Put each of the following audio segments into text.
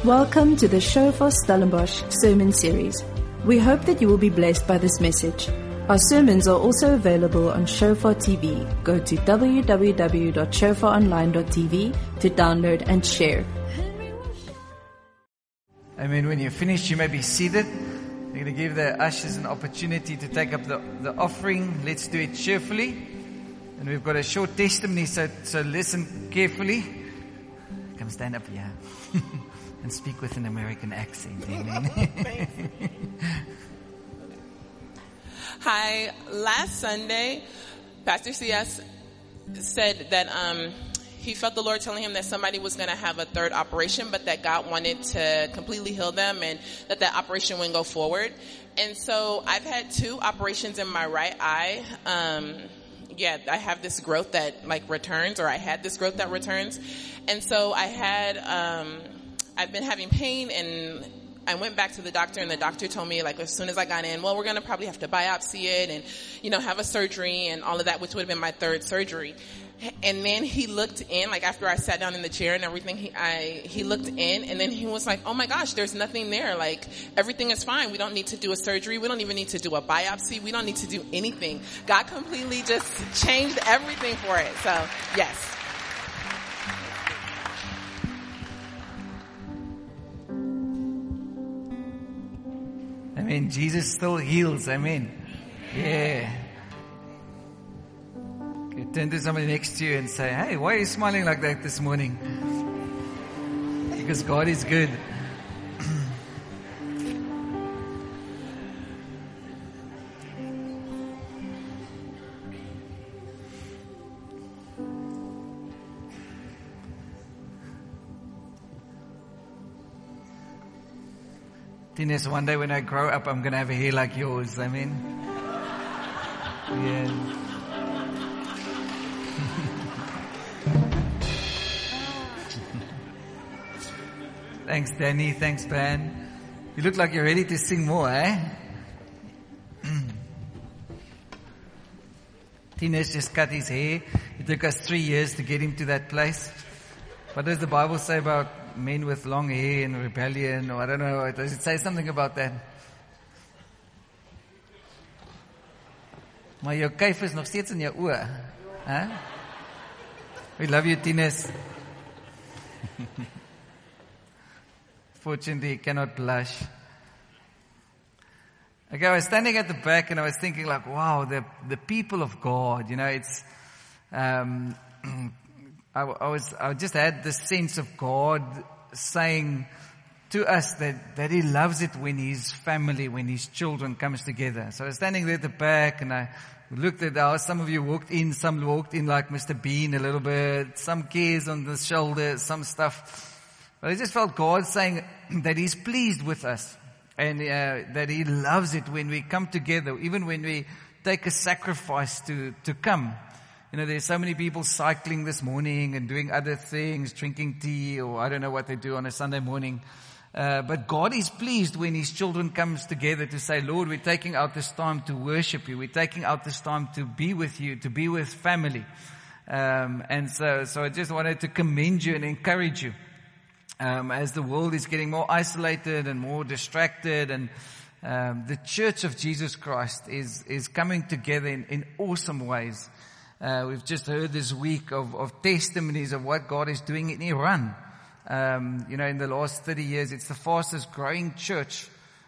Welcome to the Shofar Stellenbosch sermon series. We hope that you will be blessed by this message. Our sermons are also available on Shofar TV. Go to www.shofaronline.tv to download and share. Amen. When you're finished, you may be seated. We're going to give the ushers an opportunity to take up the offering. Let's do it cheerfully. And we've got a short testimony, so listen carefully. Come stand up here. And speak with an American accent. Amen. Hi. Last Sunday, Pastor C.S. said that he felt the Lord telling him that somebody was going to have a third operation, but that God wanted to completely heal them and that operation wouldn't go forward. And so I've had 2 operations in my right eye. I have this growth that returns, or I had this growth that returns. And so I've been having pain, and I went back to the doctor, and the doctor told me, as soon as I got in, well, we're going to probably have to biopsy it and, have a surgery and all of that, which would have been my 3rd surgery. And then he looked in, after I sat down in the chair and everything, he looked in, and then he was like, oh my gosh, there's nothing there. Everything is fine. We don't need to do a surgery. We don't even need to do a biopsy. We don't need to do anything. God completely just changed everything for it. So, yes. Amen. Jesus still heals. Amen. Yeah. Okay, turn to somebody next to you and say, hey, why are you smiling like that this morning? Because God is good. Tines, one day when I grow up, I'm going to have a hair like yours. Amen. Yeah. Thanks, Danny. Thanks, Ben. You look like you're ready to sing more, eh? Tines just cut his hair. It took us 3 years to get him to that place. What does the Bible say about men with long hair and rebellion, or I don't know, does it say something about that? Maar jou kuif is nog steeds in jou oë, hè? We love you, Tines. Fortunately, you cannot blush. Okay, I was standing at the back and I was thinking wow, the people of God, it's, I just had this sense of God saying to us that He loves it when His family, when His children comes together. So I was standing there at the back and I looked at how some of you walked in, some walked in like Mr. Bean a little bit, some cares on the shoulder, some stuff. But I just felt God saying that He's pleased with us and that He loves it when we come together, even when we take a sacrifice to come. There's so many people cycling this morning and doing other things, drinking tea, or I don't know what they do on a Sunday morning. But God is pleased when His children comes together to say, Lord, we're taking out this time to worship You. We're taking out this time to be with You, to be with family. And so I just wanted to commend you and encourage you. As the world is getting more isolated and more distracted, and the Church of Jesus Christ is coming together in awesome ways. We've just heard this week of testimonies of what God is doing in Iran. In the last 30 years, it's the fastest growing church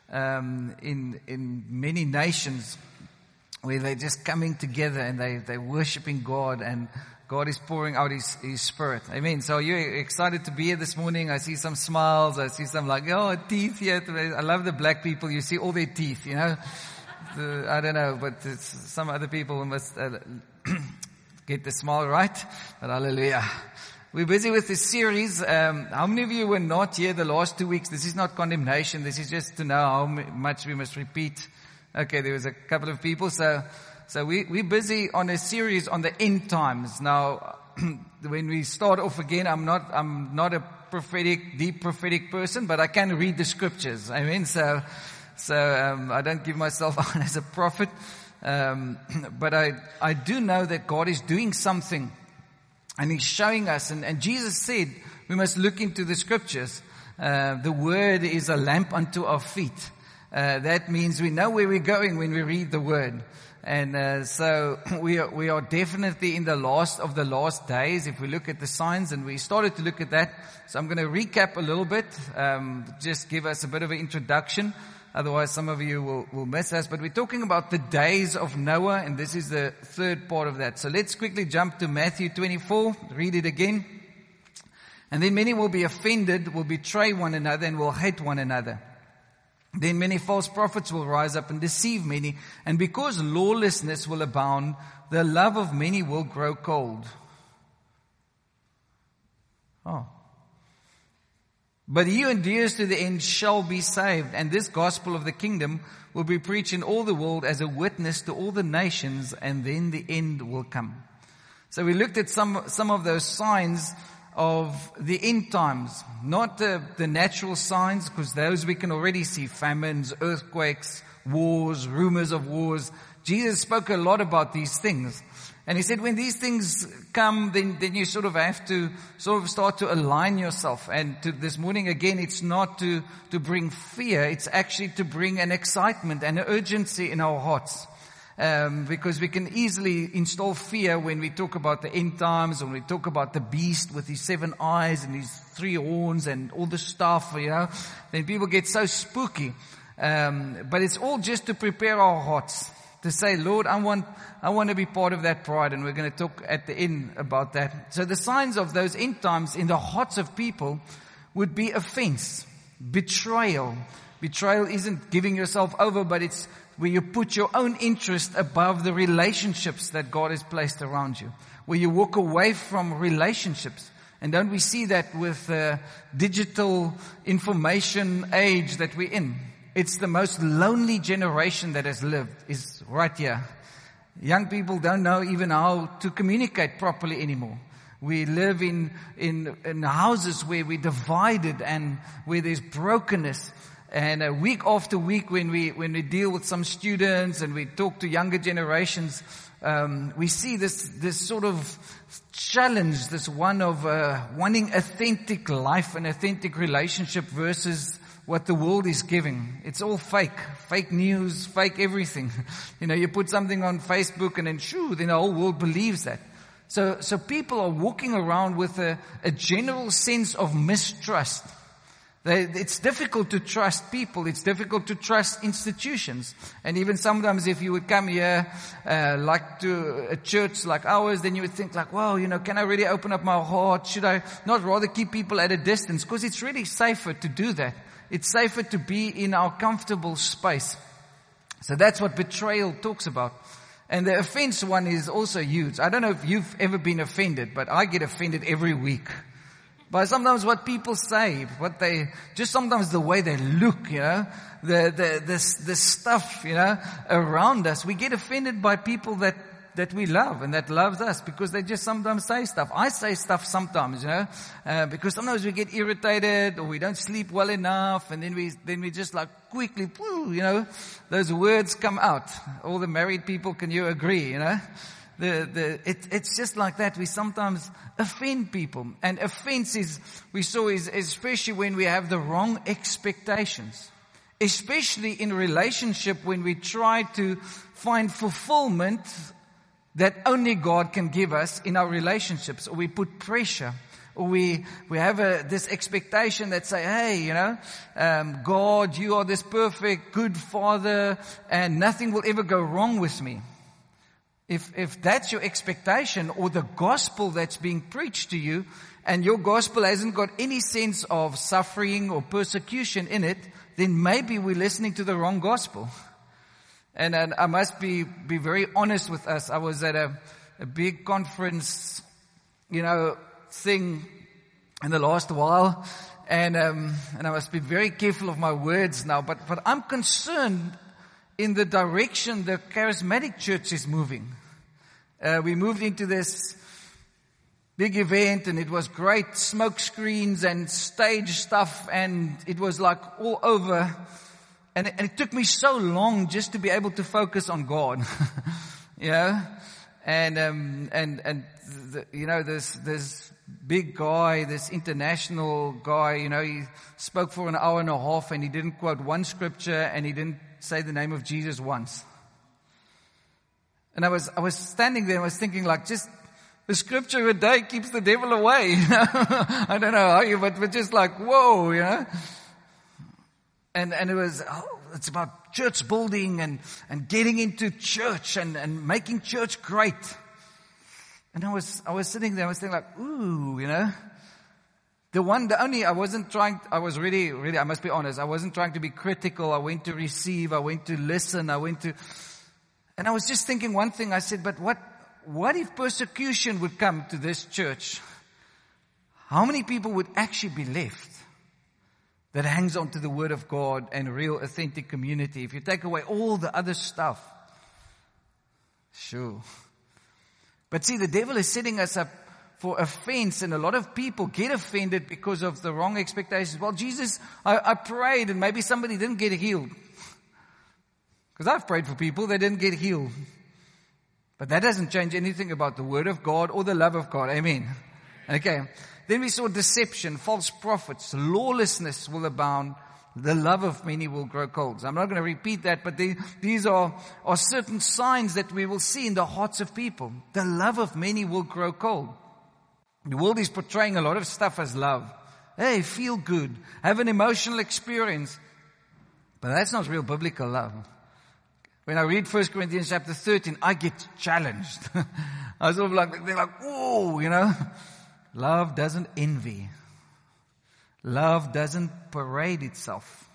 in many nations, where they're just coming together and they're worshiping God, and God is pouring out His Spirit. Amen. So you're excited to be here this morning. I see some smiles. I see some teeth here. I love the black people. You see all their teeth, I don't know, but some other people must get the smile right. But hallelujah. We're busy with this series. How many of you were not here the last 2 weeks? This is not condemnation. This is just to know how much we must repeat. Okay, there was a couple of people. So we're busy on a series on the end times. Now, when we start off again, I'm not a deep prophetic person, but I can read the scriptures. Amen. So I don't give myself on as a prophet. But I do know that God is doing something, and He's showing us, and Jesus said we must look into the scriptures. The word is a lamp unto our feet. That means we know where we're going when we read the word. And so we are definitely in the last of the last days if we look at the signs, and we started to look at that. So I'm going to recap a little bit, just give us a bit of an introduction. Otherwise some of you will miss us. But we're talking about the days of Noah, and this is the third part of that. So let's quickly jump to Matthew 24, read it again. And then many will be offended, will betray one another, and will hate one another. Then many false prophets will rise up and deceive many, and because lawlessness will abound, the love of many will grow cold. But he who endures to the end shall be saved, and this gospel of the kingdom will be preached in all the world as a witness to all the nations, and then the end will come. So we looked at some of those signs of the end times, not the natural signs, because those we can already see: famines, earthquakes, wars, rumors of wars. Jesus spoke a lot about these things. And he said when these things come, then you sort of have to start to align yourself. And this morning again, it's not to bring fear, it's actually to bring an excitement and an urgency in our hearts. Because we can easily install fear when we talk about the end times, when we talk about the beast with his 7 eyes and his 3 horns and all the stuff, then people get so spooky. But it's all just to prepare our hearts to say, Lord, I want to be part of that pride, and we're going to talk at the end about that. So the signs of those end times in the hearts of people would be offense, betrayal. Betrayal isn't giving yourself over, but it's where you put your own interest above the relationships that God has placed around you. Where you walk away from relationships. And don't we see that with the digital information age that we're in? It's the most lonely generation that has lived, is right here. Young people don't know even how to communicate properly anymore. We live in houses where we're divided and where there's brokenness. And week after week, when we deal with some students and we talk to younger generations, we see this sort of challenge, this one of wanting authentic life and authentic relationship versus what the world is giving. It's all fake news, fake everything. You put something on Facebook and then the whole world believes that. So people are walking around with a general sense of mistrust. It's difficult to trust people. It's difficult to trust institutions. And even sometimes if you would come here, like to a church like ours, then you would think like, wow, can I really open up my heart? Should I not rather keep people at a distance? Because it's really safer to do that. It's safer to be in our comfortable space. So that's what betrayal talks about. And the offense one is also huge. I don't know if you've ever been offended, but I get offended every week. By sometimes what people say, just sometimes the way they look, the stuff, around us. We get offended by people that we love and that loves us because they just sometimes say stuff. I say stuff sometimes, because sometimes we get irritated or we don't sleep well enough, and then we just like quickly, those words come out. All the married people, can you agree, It's just like that. We sometimes offend people. And offense is especially when we have the wrong expectations. Especially in relationship when we try to find fulfillment that only God can give us in our relationships. Or we put pressure. Or we have this expectation that say, hey, God, you are this perfect, good Father, and nothing will ever go wrong with me. If that's your expectation or the gospel that's being preached to you, and your gospel hasn't got any sense of suffering or persecution in it, then maybe we're listening to the wrong gospel. And I must be very honest with us. I was at a big conference, thing in the last while, and I must be very careful of my words now, but I'm concerned in the direction the charismatic church is moving. We moved into this big event, and it was great smoke screens and stage stuff, and it was like all over. And it took me so long just to be able to focus on God, and there's big guy, this international guy, he spoke for an hour and a half and he didn't quote one scripture and he didn't say the name of Jesus once. And I was standing there and I was thinking just the scripture a day keeps the devil away. I don't know how you, but just whoa, And it was, it's about church building and getting into church and making church great. And I was sitting there, I was thinking ooh, I was really, I must be honest, I wasn't trying to be critical. I went to receive, I went to listen, and I was just thinking one thing. I said, but what if persecution would come to this church? How many people would actually be left that hangs on to the Word of God and real authentic community? If you take away all the other stuff. Sure. But see, the devil is setting us up for offense, and a lot of people get offended because of the wrong expectations. Well, Jesus, I prayed and maybe somebody didn't get healed. Because I've prayed for people, they didn't get healed. But that doesn't change anything about the Word of God or the love of God. Amen. Okay. Then we saw deception, false prophets, lawlessness will abound. The love of many will grow cold. So I'm not going to repeat that, but these are certain signs that we will see in the hearts of people. The love of many will grow cold. The world is portraying a lot of stuff as love. Hey, feel good. Have an emotional experience. But that's not real biblical love. When I read 1 Corinthians chapter 13, I get challenged. I was sort of they're whoa, Love doesn't envy. Love doesn't parade itself.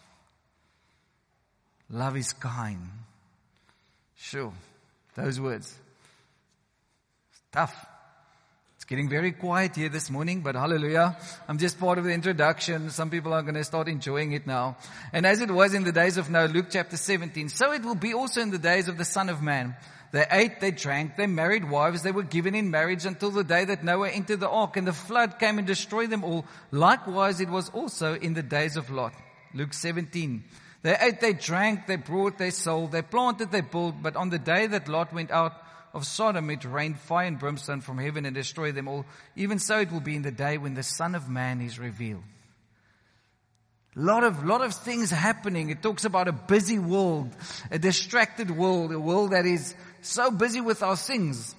Love is kind. Sure, those words. It's tough. It's getting very quiet here this morning, but hallelujah. I'm just part of the introduction. Some people are going to start enjoying it now. And as it was in the days of Noah, Luke chapter 17, so it will be also in the days of the Son of Man. They ate, they drank, they married wives, they were given in marriage until the day that Noah entered the ark, and the flood came and destroyed them all. Likewise, it was also in the days of Lot. Luke 17. They ate, they drank, they brought, they sold, they planted, they built, but on the day that Lot went out of Sodom, it rained fire and brimstone from heaven and destroyed them all. Even so it will be in the day when the Son of Man is revealed. Lot of things happening. It talks about a busy world, a distracted world, a world that is so busy with our things.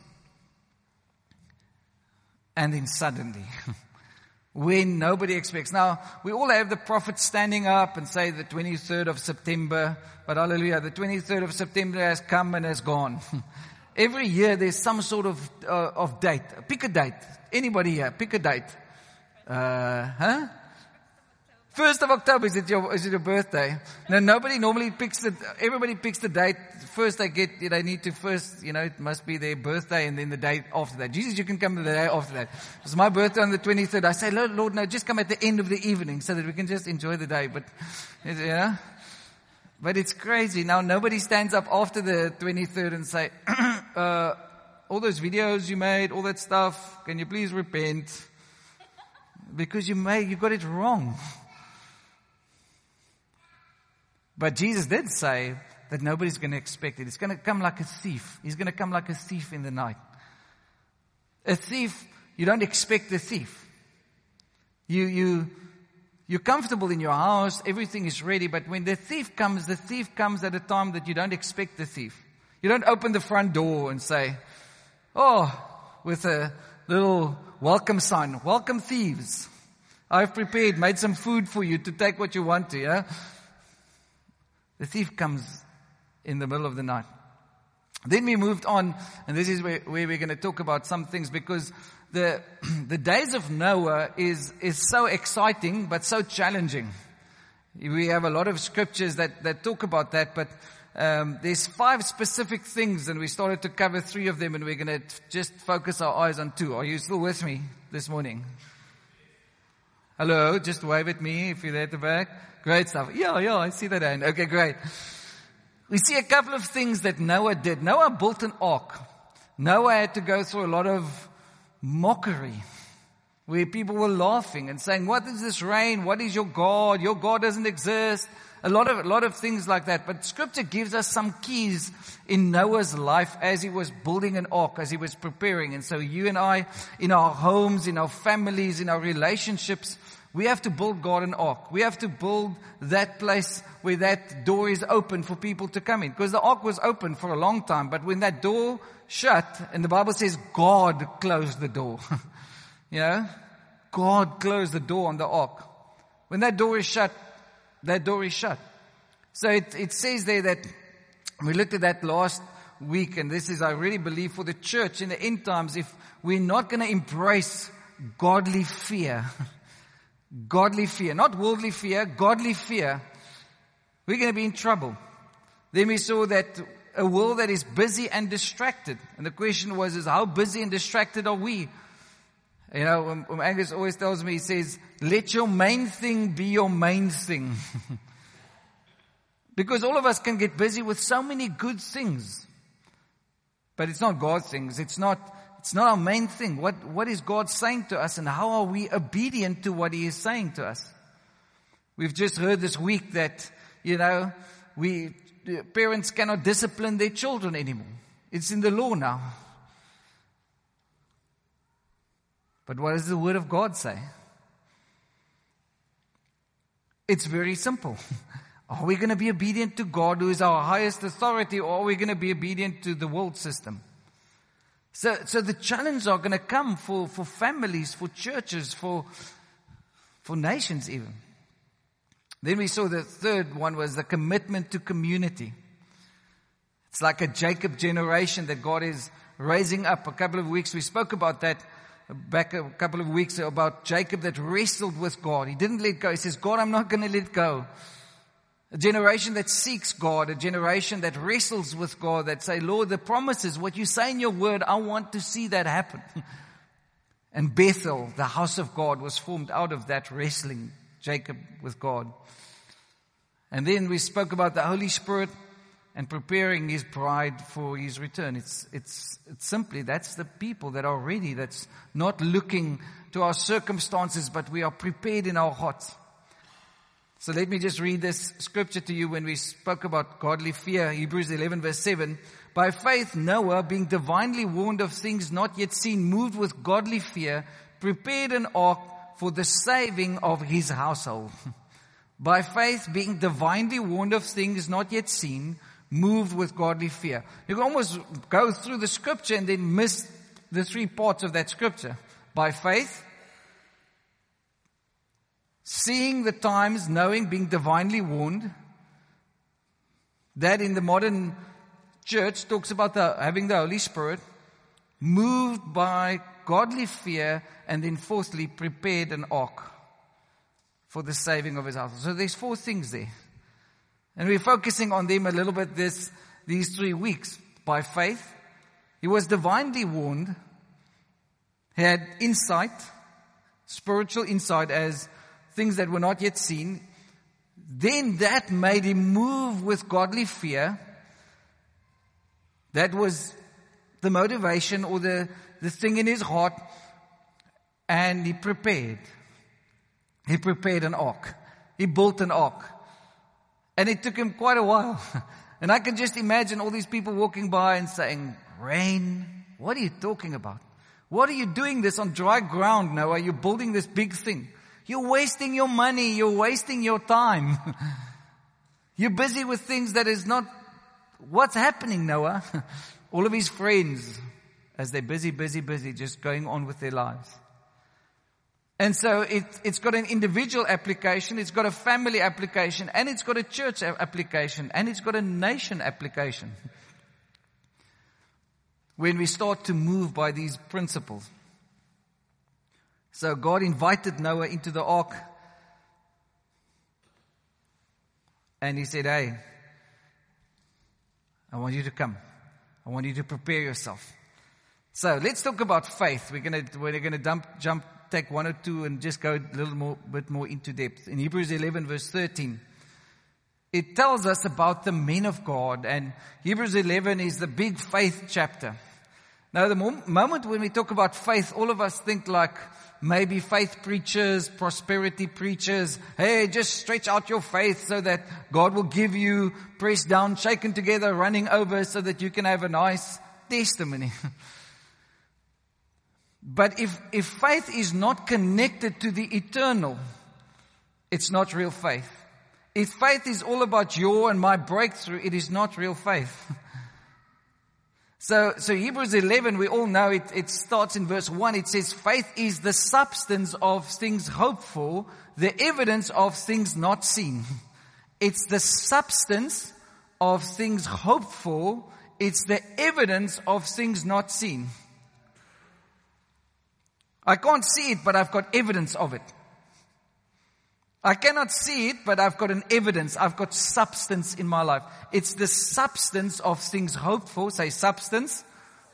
And then suddenly, when nobody expects. Now, we all have the prophets standing up and say the 23rd of September, but hallelujah, the 23rd of September has come and has gone. Every year there's some sort of date. Pick a date. Anybody here? Pick a date. 1st of October, is it your birthday? No, nobody normally picks it. Everybody picks the date. First they need to first, it must be their birthday and then the day after that. Jesus, you can come the day after that. It's my birthday on the 23rd. I say, Lord, no, just come at the end of the evening so that we can just enjoy the day. But, but it's crazy. Now nobody stands up after the 23rd and say, all those videos you made, all that stuff, can you please repent? Because you got it wrong. But Jesus did say that nobody's going to expect it. It's going to come like a thief. He's going to come like a thief in the night. A thief, you don't expect a thief. You're comfortable in your house, everything is ready, but when the thief comes at a time that you don't expect the thief. You don't open the front door and say, with a little welcome sign, welcome thieves. I've made some food for you to take what you want to, yeah? The thief comes in the middle of the night. Then we moved on, and this is where we're going to talk about some things, because the days of Noah is so exciting, but so challenging. We have a lot of scriptures that talk about that, but there's 5 specific things, and we started to cover 3 of them, and we're going to just focus our eyes on 2. Are you still with me this morning? Hello, just wave at me if you're there at the back. Great stuff. Yeah, I see that hand. Okay, great. We see a couple of things that Noah did. Noah built an ark. Noah had to go through a lot of mockery, where people were laughing and saying, what is this rain? What is your God? Your God doesn't exist. a lot of things like that. But Scripture gives us some keys in Noah's life as he was building an ark, as he was preparing. And so you and I, in our homes, in our families, in our relationships, we have to build God an ark. We have to build that place where that door is open for people to come in. Because the ark was open for a long time, but when that door shut, and the Bible says God closed the door. God closed the door on the ark. When that door is shut, that door is shut. So it says there that, we looked at that last week, and this is, I really believe, for the church in the end times, if we're not going to embrace godly fear, godly fear, not worldly fear, godly fear, we're going to be in trouble. Then we saw that a world that is busy and distracted. And the question was, how busy and distracted are we? Angus always tells me, he says, let your main thing be your main thing. Because all of us can get busy with so many good things. But it's not God's things. It's not our main thing. What is God saying to us, and how are we obedient to what He is saying to us? We've just heard this week that, parents cannot discipline their children anymore. It's in the law now. But what does the Word of God say? It's very simple. Are we going to be obedient to God, who is our highest authority, or are we going to be obedient to the world system? So the challenges are going to come for families, for churches, for nations even. Then we saw the third one was the commitment to community. It's like a Jacob generation that God is raising up. A couple of weeks we spoke about that back a couple of weeks about Jacob that wrestled with God. He didn't let go. He says, God, I'm not going to let go. A generation that seeks God, a generation that wrestles with God, that say, Lord, the promises, what you say in your word, I want to see that happen. And Bethel, the house of God, was formed out of that wrestling, Jacob with God. And then we spoke about the Holy Spirit and preparing His bride for His return. It's simply, that's the people that are ready, that's not looking to our circumstances, but we are prepared in our hearts. So let me just read this scripture to you when we spoke about godly fear. Hebrews 11 verse 7. By faith Noah, being divinely warned of things not yet seen, moved with godly fear, prepared an ark for the saving of his household. By faith, being divinely warned of things not yet seen, moved with godly fear. You can almost go through the scripture and then miss the three parts of that scripture. By faith, seeing the times, knowing, being divinely warned. That in the modern church talks about having the Holy Spirit, moved by godly fear, and then fourthly, prepared an ark for the saving of his household. So there's four things there. And we're focusing on them a little bit these 3 weeks. By faith, he was divinely warned, he had insight, spiritual insight as things that were not yet seen. Then that made him move with godly fear. That was the motivation or the thing in his heart. And he prepared. He prepared an ark. He built an ark. And it took him quite a while. And I can just imagine all these people walking by and saying, rain, what are you talking about? What are you doing this on dry ground, Noah? You're building this big thing. You're wasting your money. You're wasting your time. You're busy with things that is not what's happening, Noah. All of his friends, as they're busy, just going on with their lives. And so it's got an individual application, it's got a family application, and it's got a church application, and it's got a nation application. When we start to move by these principles. So God invited Noah into the ark. And He said, hey, I want you to come. I want you to prepare yourself. So let's talk about faith. We're going to take 1 or 2 and just go a little bit more into depth. In Hebrews 11 verse 13, it tells us about the men of God. And Hebrews 11 is the big faith chapter. Now, the moment when we talk about faith, all of us think like maybe faith preachers, prosperity preachers. Hey, just stretch out your faith so that God will give you, pressed down, shaken together, running over, so that you can have a nice testimony. But if faith is not connected to the eternal, it's not real faith. If faith is all about your and my breakthrough, it is not real faith. So Hebrews 11, we all know it starts in verse 1. It says, faith is the substance of things hoped for, the evidence of things not seen. It's the substance of things hoped for. It's the evidence of things not seen. I can't see it, but I've got evidence of it. I cannot see it, but I've got an evidence. I've got substance in my life. It's the substance of things hoped for. Say substance.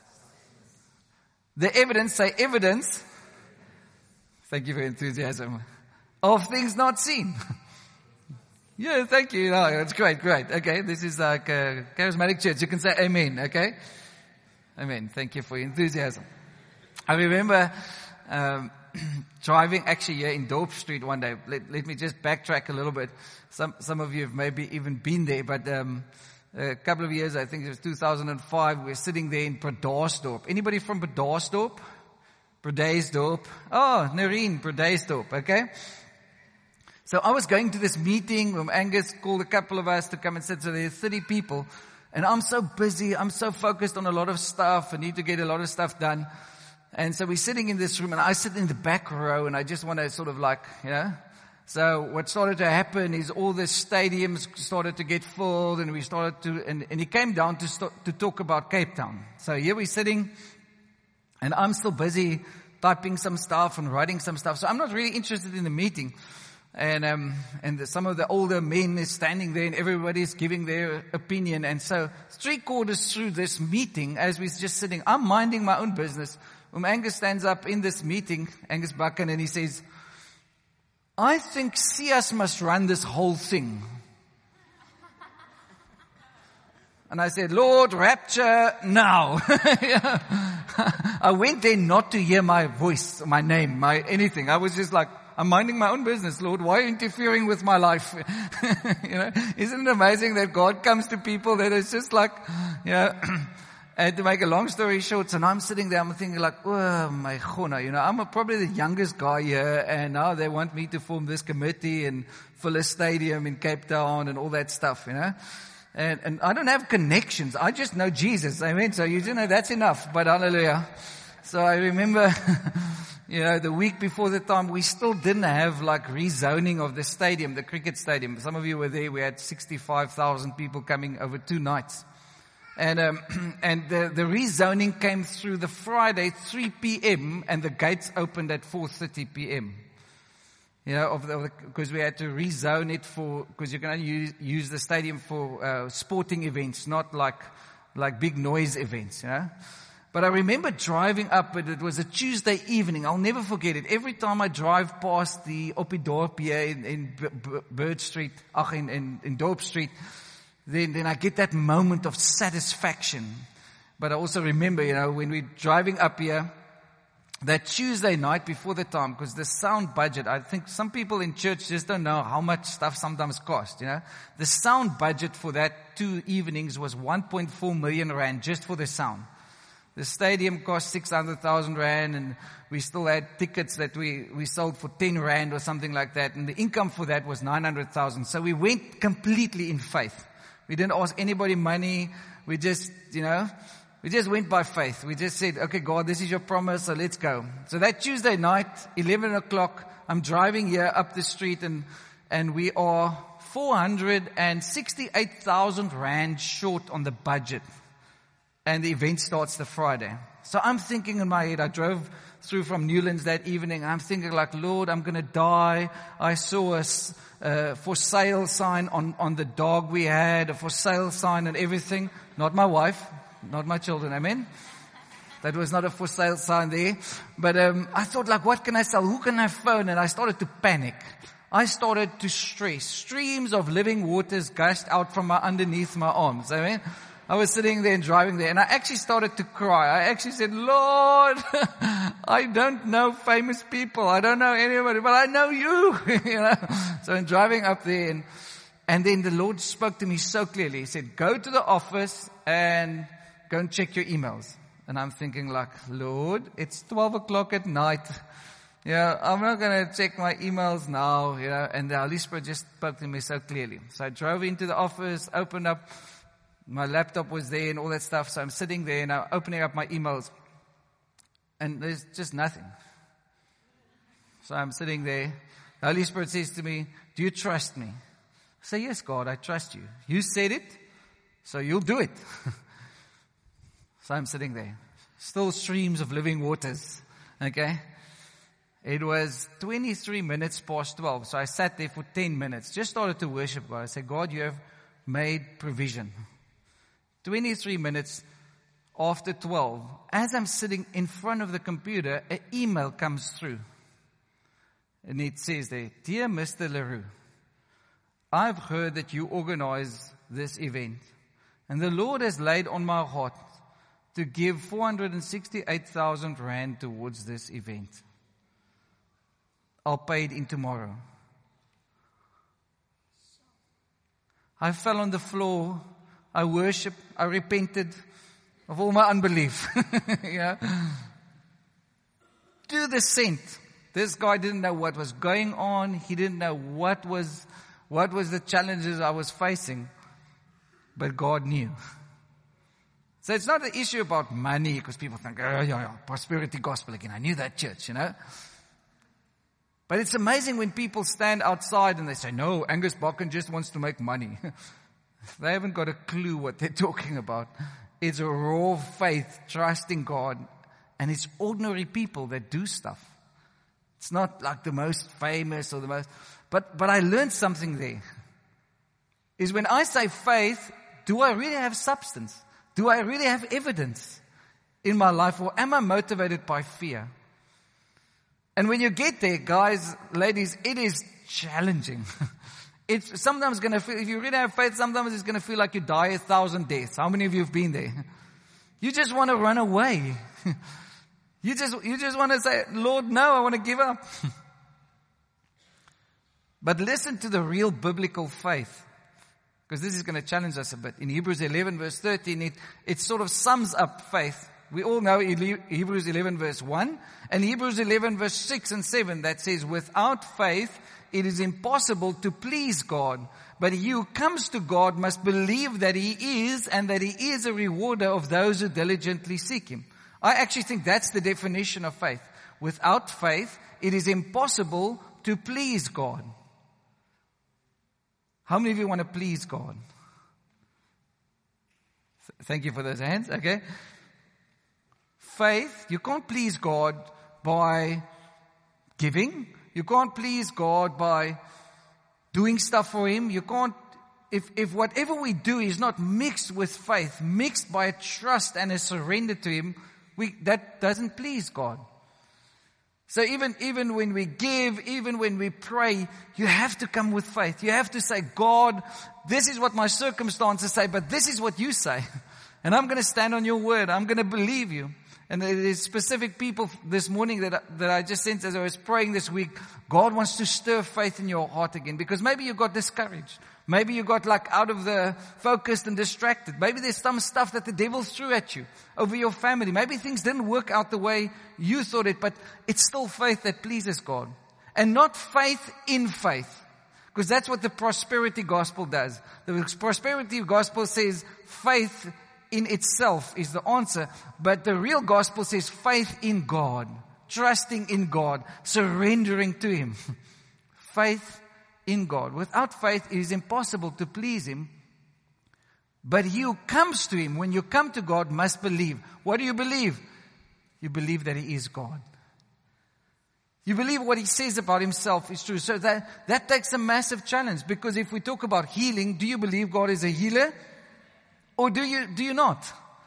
The evidence, say evidence. Thank you for your enthusiasm. Of things not seen. Yeah, thank you. No, that's great. Okay, this is like a charismatic church. You can say amen, okay? Amen. Thank you for your enthusiasm. I remember driving actually here in Dorp Street one day. Let me just backtrack a little bit. Some of you have maybe even been there, but a couple of years, I think it was 2005, we're sitting there in Bredasdorp. Anybody from Bredasdorp? Bredasdorp. Oh, Nereen, Bredasdorp, okay? So I was going to this meeting when Angus called a couple of us to come and sit. So there are 30 people, and I'm so busy, I'm so focused on a lot of stuff, I need to get a lot of stuff done. And so we're sitting in this room, and I sit in the back row, and I just want to sort of like, So what started to happen is all the stadiums started to get filled, and we started to, and he came down to talk about Cape Town. So here we're sitting, and I'm still busy typing some stuff and writing some stuff. So I'm not really interested in the meeting. And some of the older men is standing there, and everybody's giving their opinion. And so 3/4 through this meeting, as we're just sitting, I'm minding my own business. Angus stands up in this meeting, Angus Buchan, and he says, I think CS must run this whole thing. And I said, Lord, rapture now. I went there not to hear my voice, my name, my anything. I was just like, I'm minding my own business, Lord. Why are you interfering with my life? Isn't it amazing that God comes to people that is just like, And to make a long story short, so now I'm sitting there, I'm thinking like, oh my God, I'm probably the youngest guy here, and now they want me to form this committee and fill a stadium in Cape Town and all that stuff, And I don't have connections. I just know Jesus. Amen. So that's enough. But hallelujah. So I remember, the week before the time, we still didn't have like rezoning of the stadium, the cricket stadium. Some of you were there. We had 65,000 people coming over 2 nights. And the rezoning came through the Friday, 3 p.m., and the gates opened at 4:30 p.m. Because we had to rezone it because you can only use the stadium for sporting events, not like big noise events, But I remember driving up, but it was a Tuesday evening. I'll never forget it. Every time I drive past the Oppidorp here in Bird Street, in Dorp Street, then I get that moment of satisfaction. But I also remember, when we're driving up here, that Tuesday night before the time, because the sound budget, I think some people in church just don't know how much stuff sometimes costs, The sound budget for that 2 evenings was 1.4 million rand just for the sound. The stadium cost 600,000 rand, and we still had tickets that we sold for 10 rand or something like that. And the income for that was 900,000. So we went completely in faith. We didn't ask anybody money. We just, we just went by faith. We just said, okay, God, this is your promise, so let's go. So that Tuesday night, 11 o'clock, I'm driving here up the street, and we are 468,000 rand short on the budget. And the event starts the Friday. So I'm thinking in my head, I drove through from Newlands that evening. I'm thinking like, Lord, I'm going to die. I saw a for sale sign on the dog we had, a for sale sign and everything. Not my wife, not my children. Amen. That was not a for sale sign there. But I thought like, what can I sell? Who can I phone? And I started to panic. I started to stress. Streams of living waters gushed out from underneath my arms. Amen. I was sitting there and driving there, and I actually started to cry. I actually said, Lord, I don't know famous people. I don't know anybody, but I know you. So I'm driving up there, and then the Lord spoke to me so clearly. He said, go to the office and go and check your emails. And I'm thinking like, Lord, it's 12 o'clock at night. I'm not going to check my emails now, and the Holy Spirit just spoke to me so clearly. So I drove into the office, opened up, my laptop was there and all that stuff. So I'm sitting there now opening up my emails, and there's just nothing. So I'm sitting there. The Holy Spirit says to me, do you trust me? I say, yes, God, I trust you. You said it, so you'll do it. So I'm sitting there. Still streams of living waters. Okay? It was 23 minutes past 12. So I sat there for 10 minutes. Just started to worship God. I said, God, you have made provision. 23 minutes after 12. As I'm sitting in front of the computer, an email comes through. And it says there, Dear Mr. LaRue, I've heard that you organize this event. And the Lord has laid on my heart to give 468,000 rand towards this event. I'll pay it in tomorrow. I fell on the floor. I worshiped. I repented of all my unbelief. To the cent. This guy didn't know what was going on. He didn't know what was the challenges I was facing. But God knew. So it's not an issue about money, because people think, prosperity gospel again. I knew that church, But it's amazing when people stand outside and they say, no, Angus Bakken just wants to make money. They haven't got a clue what they're talking about. It's a raw faith, trusting God. And it's ordinary people that do stuff. It's not like the most famous or the most, but I learned something there. Is when I say faith, do I really have substance? Do I really have evidence in my life, or am I motivated by fear? And when you get there, guys, ladies, it is challenging. It's sometimes going to feel, if you really have faith, sometimes it's going to feel like you die 1,000 deaths. How many of you have been there? You just want to run away. You just want to say, Lord, no, I want to give up. But listen to the real biblical faith. Because this is going to challenge us a bit. In Hebrews 11 verse 13, it sort of sums up faith. We all know Hebrews 11 verse 1 and Hebrews 11 verse 6 and 7 that says, without faith, it is impossible to please God. But he who comes to God must believe that he is, and that he is a rewarder of those who diligently seek him. I actually think that's the definition of faith. Without faith, it is impossible to please God. How many of you want to please God? Thank you for those hands. Okay. Faith, you can't please God by giving. You can't please God by doing stuff for him. You can't, if whatever we do is not mixed with faith, mixed by a trust and a surrender to him, that doesn't please God. So even when we give, even when we pray, you have to come with faith. You have to say, God, this is what my circumstances say, but this is what you say. And I'm going to stand on your word. I'm going to believe you. And there's specific people this morning that I just sensed as I was praying this week. God wants to stir faith in your heart again, because maybe you got discouraged. Maybe you got like out of the focused and distracted. Maybe there's some stuff that the devil threw at you over your family. Maybe things didn't work out the way you thought it, but it's still faith that pleases God. And not faith in faith. Because that's what the prosperity gospel does. The prosperity gospel says faith in itself is the answer, but the real gospel says faith in God, trusting in God, surrendering to him. Faith in God. Without faith, it is impossible to please him. But he who comes to him, when you come to God, must believe. What do you believe? You believe that he is God. You believe what he says about himself is true. So that takes a massive challenge, because if we talk about healing, do you believe God is a healer? Or do you not?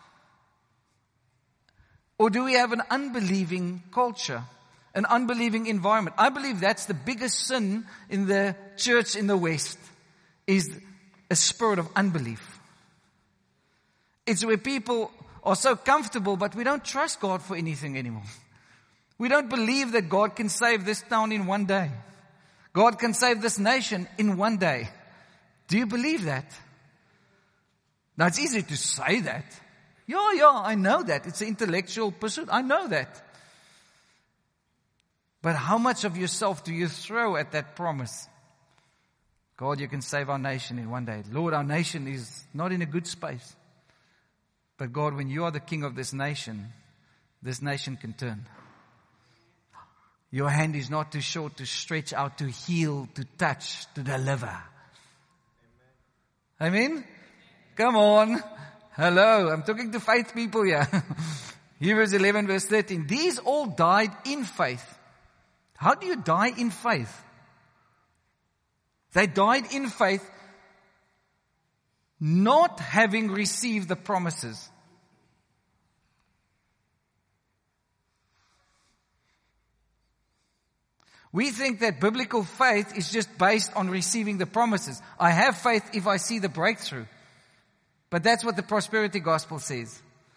Or do we have an unbelieving culture? An unbelieving environment? I believe that's the biggest sin in the church in the West, is a spirit of unbelief. It's where people are so comfortable, but we don't trust God for anything anymore. We don't believe that God can save this town in one day. God can save this nation in one day. Do you believe that? Now, it's easy to say that. Yeah, I know that. It's an intellectual pursuit. I know that. But how much of yourself do you throw at that promise? God, you can save our nation in one day. Lord, our nation is not in a good space. But God, when you are the king of this nation can turn. Your hand is not too short to stretch out, to heal, to touch, to deliver. Amen? Come on. Hello, I'm talking to faith people here. Hebrews 11 verse 13. These all died in faith. How do you die in faith? They died in faith, not having received the promises. We think that biblical faith is just based on receiving the promises. I have faith if I see the breakthrough. But that's what the prosperity gospel says.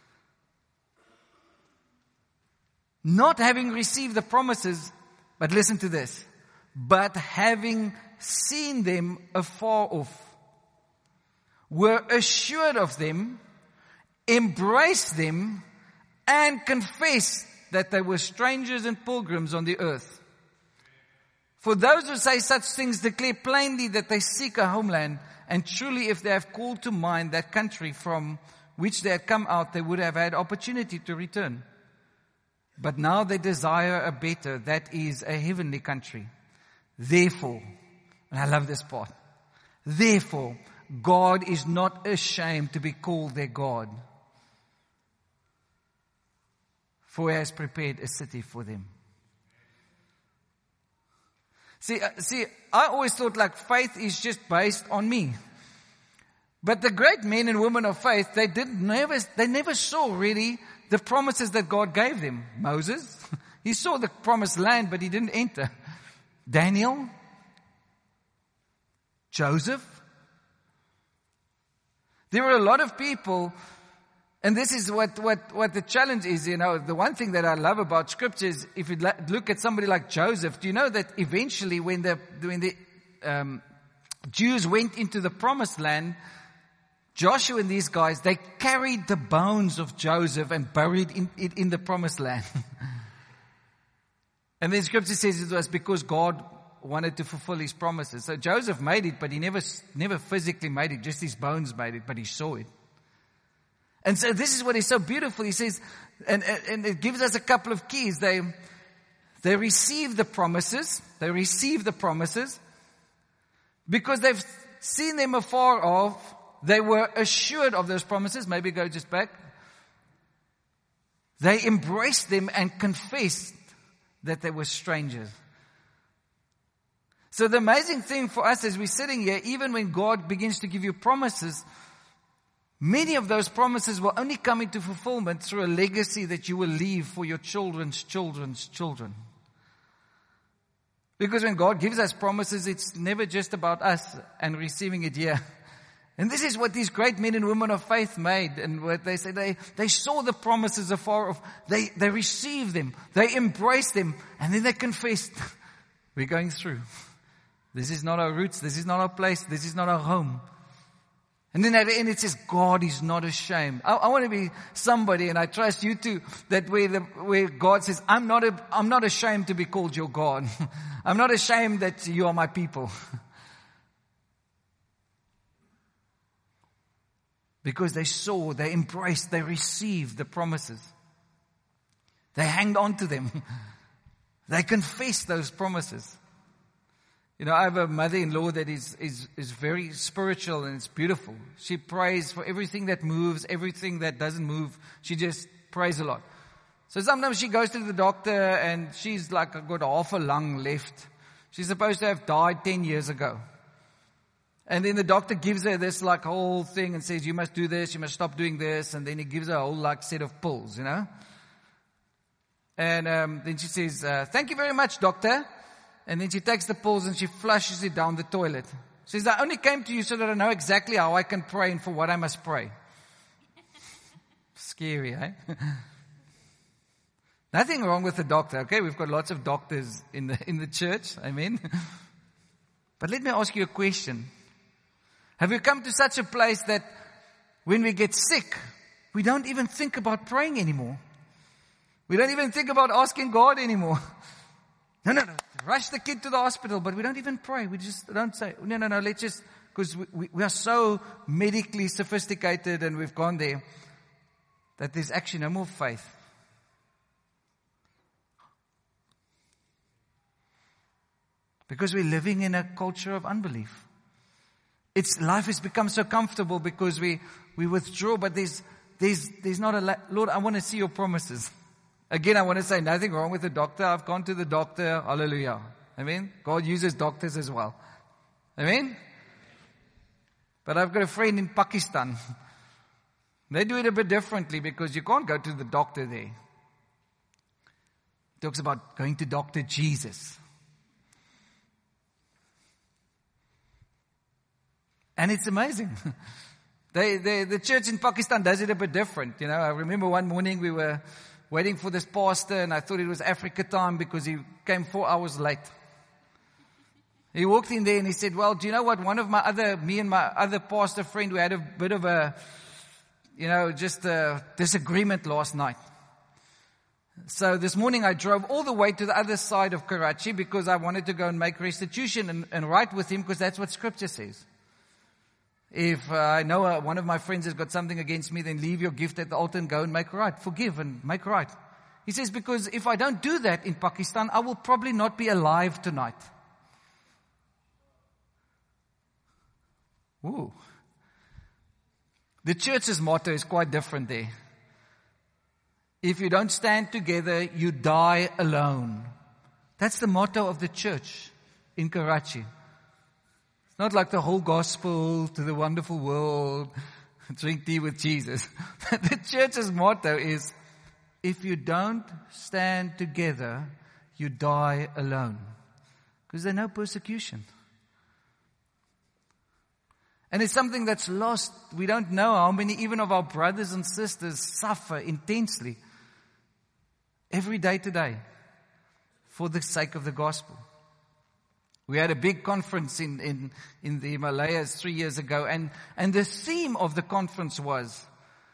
Not having received the promises, but listen to this, but having seen them afar off, were assured of them, embraced them, and confessed that they were strangers and pilgrims on the earth. For those who say such things declare plainly that they seek a homeland, and truly if they have called to mind that country from which they had come out, they would have had opportunity to return. But now they desire a better, that is a heavenly country. Therefore, and I love this part, therefore, God is not ashamed to be called their God, for He has prepared a city for them. See, I always thought like faith is just based on me. But the great men and women of faith, they never saw really the promises that God gave them. Moses, he saw the promised land, but he didn't enter. Daniel, Joseph. There were a lot of people, and this is what the challenge is, you know. The one thing that I love about Scripture is, if you look at somebody like Joseph, do you know that eventually when the Jews went into the promised land, Joshua and these guys, they carried the bones of Joseph and buried it in the promised land. And then Scripture says it was because God wanted to fulfill His promises. So Joseph made it, but he never physically made it. Just his bones made it, but he saw it. And so this is what is so beautiful. He says, and it gives us a couple of keys. They receive the promises. They receive the promises because they've seen them afar off. They were assured of those promises. Maybe go just back. They embraced them and confessed that they were strangers. So the amazing thing for us as we're sitting here, even when God begins to give you promises, many of those promises will only come into fulfillment through a legacy that you will leave for your children's children's children. Because when God gives us promises, it's never just about us and receiving it here. And this is what these great men and women of faith made. And what they say, they saw the promises afar off. They received them. They embraced them. And then they confessed, we're going through. This is not our roots. This is not our place. This is not our home. And then at the end it says, God is not ashamed. I want to be somebody, and I trust you too, that where God says, I'm not ashamed to be called your God. I'm not ashamed that you are my people. Because they saw, they embraced, they received the promises. They hanged on to them. They confessed those promises. You know, I have a mother-in-law that is very spiritual, and it's beautiful. She prays for everything that moves, everything that doesn't move. She just prays a lot. So sometimes she goes to the doctor and she's like got half a lung left. She's supposed to have died 10 years ago. And then the doctor gives her this like whole thing and says, you must do this, you must stop doing this. And then he gives her a whole like set of pills, you know. And then she says, thank you very much, doctor. And then she takes the pills and she flushes it down the toilet. She says, I only came to you so that I know exactly how I can pray and for what I must pray. Scary, eh? Nothing wrong with the doctor, okay? We've got lots of doctors in the church, amen? But let me ask you a question. Have you come to such a place that when we get sick, we don't even think about praying anymore? We don't even think about asking God anymore. No. Rush the kid to the hospital, but we don't even pray. We just don't say, no, let's just, because we are so medically sophisticated and we've gone there that there's actually no more faith. Because we're living in a culture of unbelief. Life has become so comfortable because we withdraw, but there's not Lord, I want to see your promises. Again, I want to say nothing wrong with the doctor. I've gone to the doctor. Hallelujah. Amen. God uses doctors as well. Amen. But I've got a friend in Pakistan. They do it a bit differently because you can't go to the doctor there. He talks about going to Dr. Jesus. And it's amazing. The church in Pakistan does it a bit different. You know, I remember one morning we were waiting for this pastor and I thought it was Africa time because he came 4 hours late. He walked in there and he said, well, do you know what? Me and my other pastor friend, we had a bit of just a disagreement last night. So this morning I drove all the way to the other side of Karachi because I wanted to go and make restitution and write with him because that's what scripture says. If I know one of my friends has got something against me, then leave your gift at the altar and go and make right. Forgive and make right. He says, because if I don't do that in Pakistan, I will probably not be alive tonight. Ooh. The church's motto is quite different there. If you don't stand together, you die alone. That's the motto of the church in Karachi. It's not like the whole gospel to the wonderful world, drink tea with Jesus. The church's motto is, if you don't stand together, you die alone. Because there's no persecution. And it's something that's lost. We don't know how many even of our brothers and sisters suffer intensely every day today for the sake of the gospel. We had a big conference in the Himalayas 3 years ago, and the theme of the conference was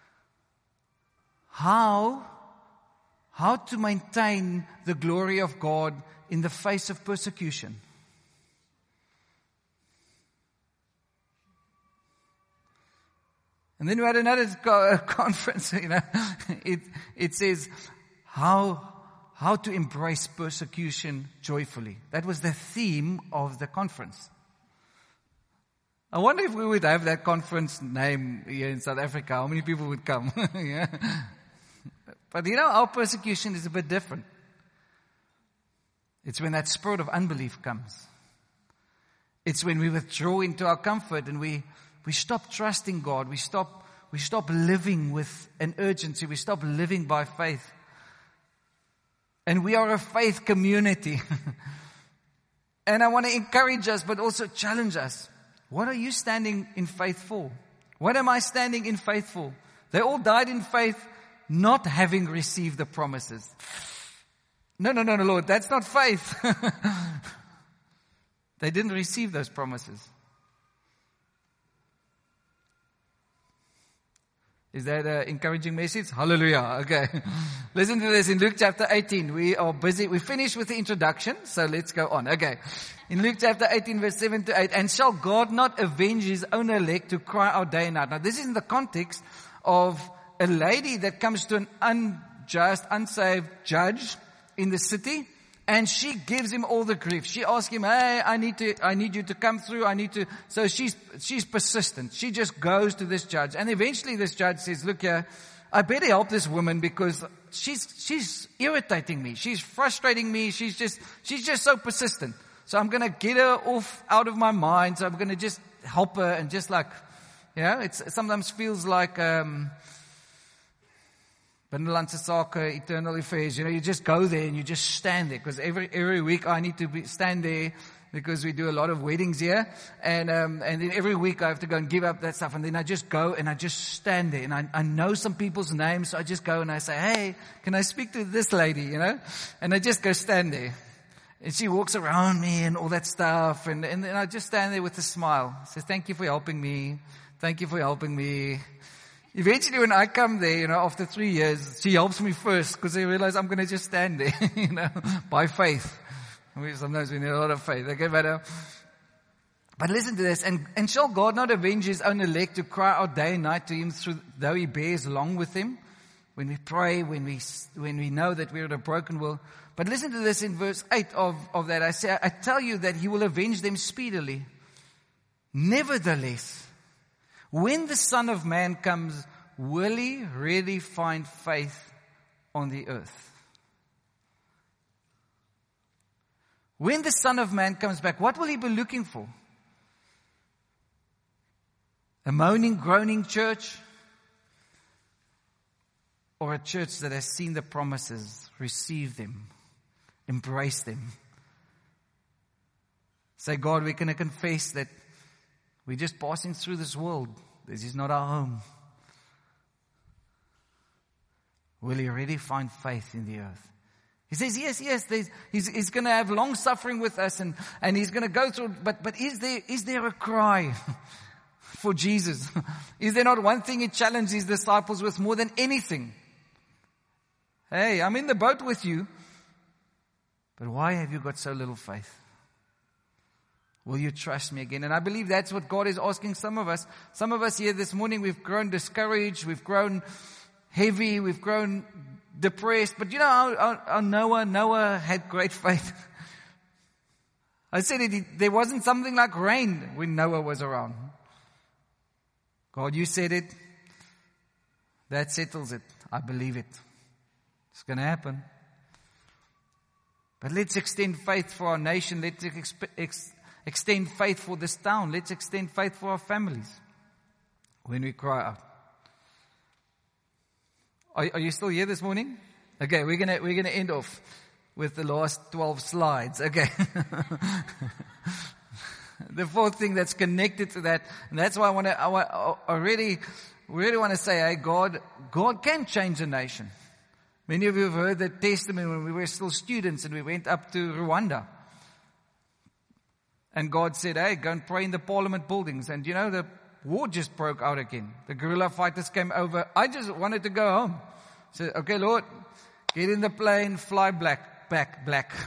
how to maintain the glory of God in the face of persecution. And then we had another conference, it says how to embrace persecution joyfully. That was the theme of the conference. I wonder if we would have that conference name here in South Africa, how many people would come? Yeah. But our persecution is a bit different. It's when that spirit of unbelief comes. It's when we withdraw into our comfort and we stop trusting God. We stop living with an urgency. We stop living by faith. And we are a faith community. And I want to encourage us, but also challenge us. What are you standing in faith for? What am I standing in faith for? They all died in faith, not having received the promises. No, Lord, that's not faith. They didn't receive those promises. Is that an encouraging message? Hallelujah. Okay. Listen to this in Luke chapter 18. We are busy. We finished with the introduction, so let's go on. Okay. In Luke chapter 18 verse 7 to 8. And shall God not avenge his own elect who cry out day and night? Now this is in the context of a lady that comes to an unjust, unsaved judge in the city. And she gives him all the grief. She asks him, hey, I need you to come through. So she's persistent. She just goes to this judge. And eventually this judge says, look here, I better help this woman because she's irritating me. She's frustrating me. She's just so persistent. So I'm going to get her out of my mind. So I'm going to just help her and just it sometimes feels like, Binnelandse Sake, Eternal Affairs, you just go there and you just stand there because every week I need to stand there because we do a lot of weddings here. And then every week I have to go and give up that stuff. And then I just go and I just stand there. And I know some people's names. So I just go and I say, hey, can I speak to this lady, And I just go stand there. And she walks around me and all that stuff. And then I just stand there with a smile. Says, thank you for helping me. Thank you for helping me. Eventually when I come there, after 3 years, she helps me first because I realize I'm going to just stand there, by faith. Sometimes we need a lot of faith. Okay, but listen to this. And shall God not avenge his own elect to cry out day and night to him though he bears along with him? When we pray, when we know that we're in a broken world. But listen to this in verse 8 of that. I say, I tell you that he will avenge them speedily. Nevertheless, when the Son of Man comes, will he really find faith on the earth? When the Son of Man comes back, what will he be looking for? A moaning, groaning church? Or a church that has seen the promises, received them, embraced them? Say, God, we're going to confess that we're just passing through this world. This is not our home. Will he really find faith in the earth? He says, yes, he's going to have long suffering with us and he's going to go through, but is there a cry for Jesus? Is there not one thing he challenged his disciples with more than anything? Hey, I'm in the boat with you, but why have you got so little faith? Will you trust me again? And I believe that's what God is asking some of us. Some of us here this morning, we've grown discouraged, we've grown heavy, we've grown depressed. But our Noah had great faith. I said there wasn't something like rain when Noah was around. God, you said it. That settles it. I believe it. It's going to happen. But let's extend faith for our nation. Let's extend faith for this town. Let's extend faith for our families when we cry out. Are you still here this morning? Okay, we're gonna end off with the last 12 slides. Okay. The fourth thing that's connected to that, and that's why I really want to say, hey, God can change a nation. Many of you have heard that testimony when we were still students and we went up to Rwanda. And God said, hey, go and pray in the parliament buildings. And the war just broke out again. The guerrilla fighters came over. I just wanted to go home. So, okay, Lord, get in the plane, fly back.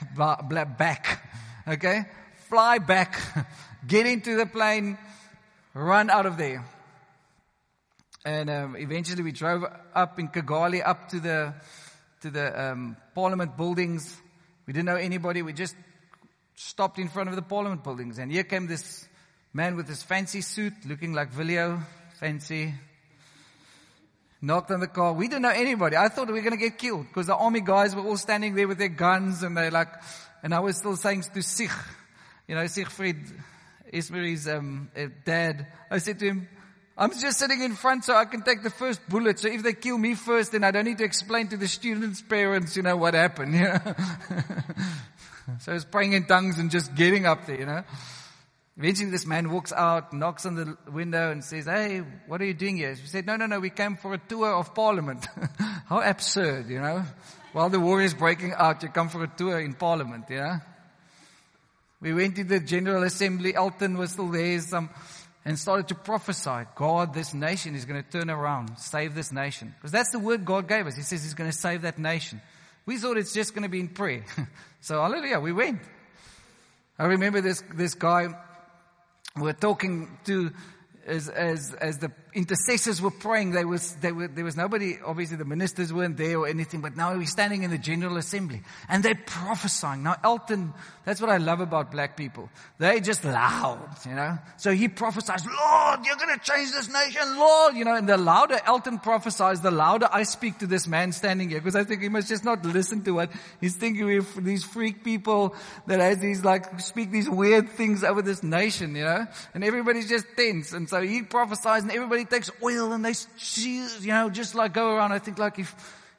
Okay? Fly back. Get into the plane, run out of there. And eventually we drove up in Kigali, up to the parliament buildings. We didn't know anybody. We just stopped in front of the parliament buildings. And here came this man with this fancy suit, looking like Vilio, fancy. Knocked on the car. We didn't know anybody. I thought we were going to get killed because the army guys were all standing there with their guns and and I was still saying to Sig, Siegfried, Esmery's dad, I said to him, I'm just sitting in front so I can take the first bullet. So if they kill me first, then I don't need to explain to the students' parents, what happened. So I was praying in tongues and just getting up there, Eventually this man walks out, knocks on the window and says, hey, what are you doing here? We said, no, we came for a tour of Parliament. How absurd, While the war is breaking out, you come for a tour in Parliament, We went to the General Assembly. Elton was still there, and started to prophesy. God, this nation is going to turn around, save this nation. Because that's the word God gave us. He says he's going to save that nation. We thought it's just going to be in prayer. So hallelujah, we went. I remember this guy we were talking to as the intercessors were praying. There was nobody, obviously the ministers weren't there or anything, but now we're standing in the General Assembly and they're prophesying. Now Elton, that's what I love about black people. They're just loud, So he prophesies, Lord, you're going to change this nation, Lord, and the louder Elton prophesies, the louder I speak to this man standing here, because I think he must just not listen to what he's thinking. We're these freak people that has these speak these weird things over this nation, and everybody's just tense. And so he prophesies and everybody takes oil and they, just go around. I think if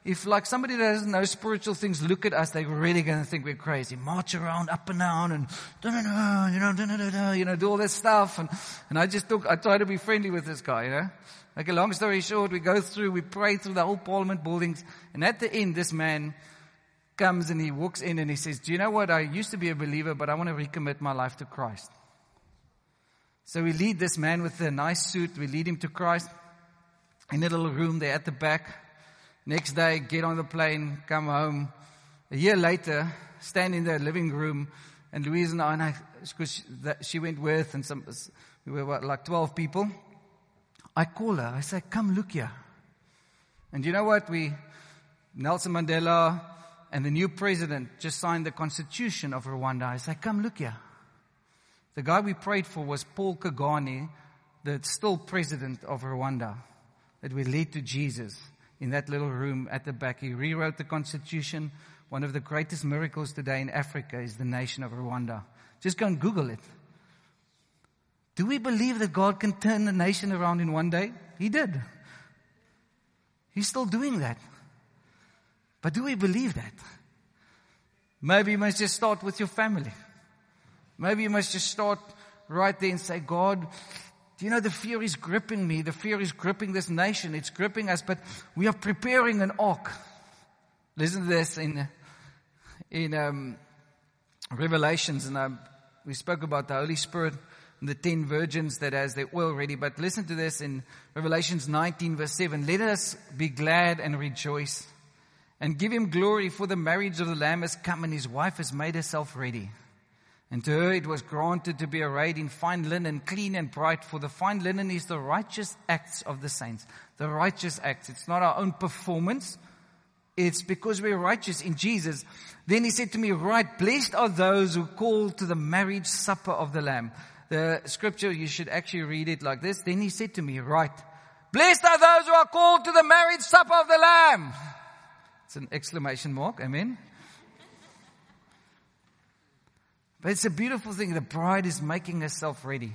if like somebody that doesn't know spiritual things look at us, they're really going to think we're crazy. March around up and down and do all this stuff. And I try to be friendly with this guy, Like a long story short, we pray through the whole Parliament buildings. And at the end, this man comes and he walks in and he says, do you know what? I used to be a believer, but I want to recommit my life to Christ. So we lead this man with a nice suit. We lead him to Christ in a little room there at the back. Next day, get on the plane, come home. A year later, stand in the living room, and Louise and I, because she went with, and we were like 12 people. I call her. I say, come look here. And you know what? Nelson Mandela and the new president just signed the constitution of Rwanda. I say, come look here. The guy we prayed for was Paul Kagame, the still president of Rwanda, that will lead to Jesus. In that little room at the back, he rewrote the constitution. One of the greatest miracles today in Africa is the nation of Rwanda. Just go and Google it. Do we believe that God can turn the nation around in one day? He did. He's still doing that. But do we believe that? Maybe you must just start with your family. Maybe you must just start right there and say, God, do you know the fear is gripping me? The fear is gripping this nation. It's gripping us, but we are preparing an ark. Listen to this in Revelations, and we spoke about the Holy Spirit and the 10 virgins that has their oil ready. But listen to this in Revelations 19 verse 7. Let us be glad and rejoice and give him glory, for the marriage of the Lamb has come and his wife has made herself ready. And to her it was granted to be arrayed in fine linen, clean and bright, for the fine linen is the righteous acts of the saints. The righteous acts. It's not our own performance. It's because we're righteous in Jesus. Then he said to me, right, blessed are those who call to the marriage supper of the Lamb. The scripture, you should actually read it like this. Then he said to me, right, blessed are those who are called to the marriage supper of the Lamb. It's an exclamation mark. Amen. But it's a beautiful thing. The bride is making herself ready.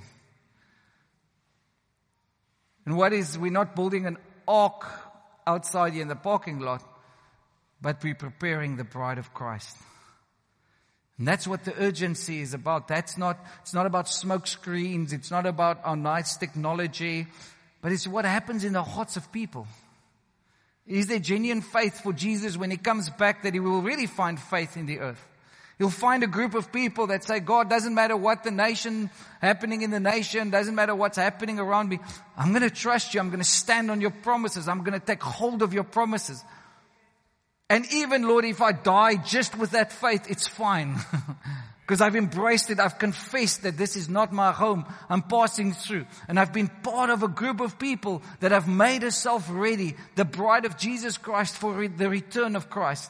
And we're not building an ark outside here in the parking lot, but we're preparing the bride of Christ. And that's what the urgency is about. It's not about smoke screens. It's not about our nice technology, but it's what happens in the hearts of people. Is there genuine faith for Jesus when he comes back, that he will really find faith in the earth? You'll find a group of people that say, God, doesn't matter what happening in the nation, doesn't matter what's happening around me. I'm going to trust you. I'm going to stand on your promises. I'm going to take hold of your promises. And even, Lord, if I die just with that faith, it's fine. Because I've embraced it. I've confessed that this is not my home. I'm passing through. And I've been part of a group of people that have made herself ready, the bride of Jesus Christ, for the return of Christ.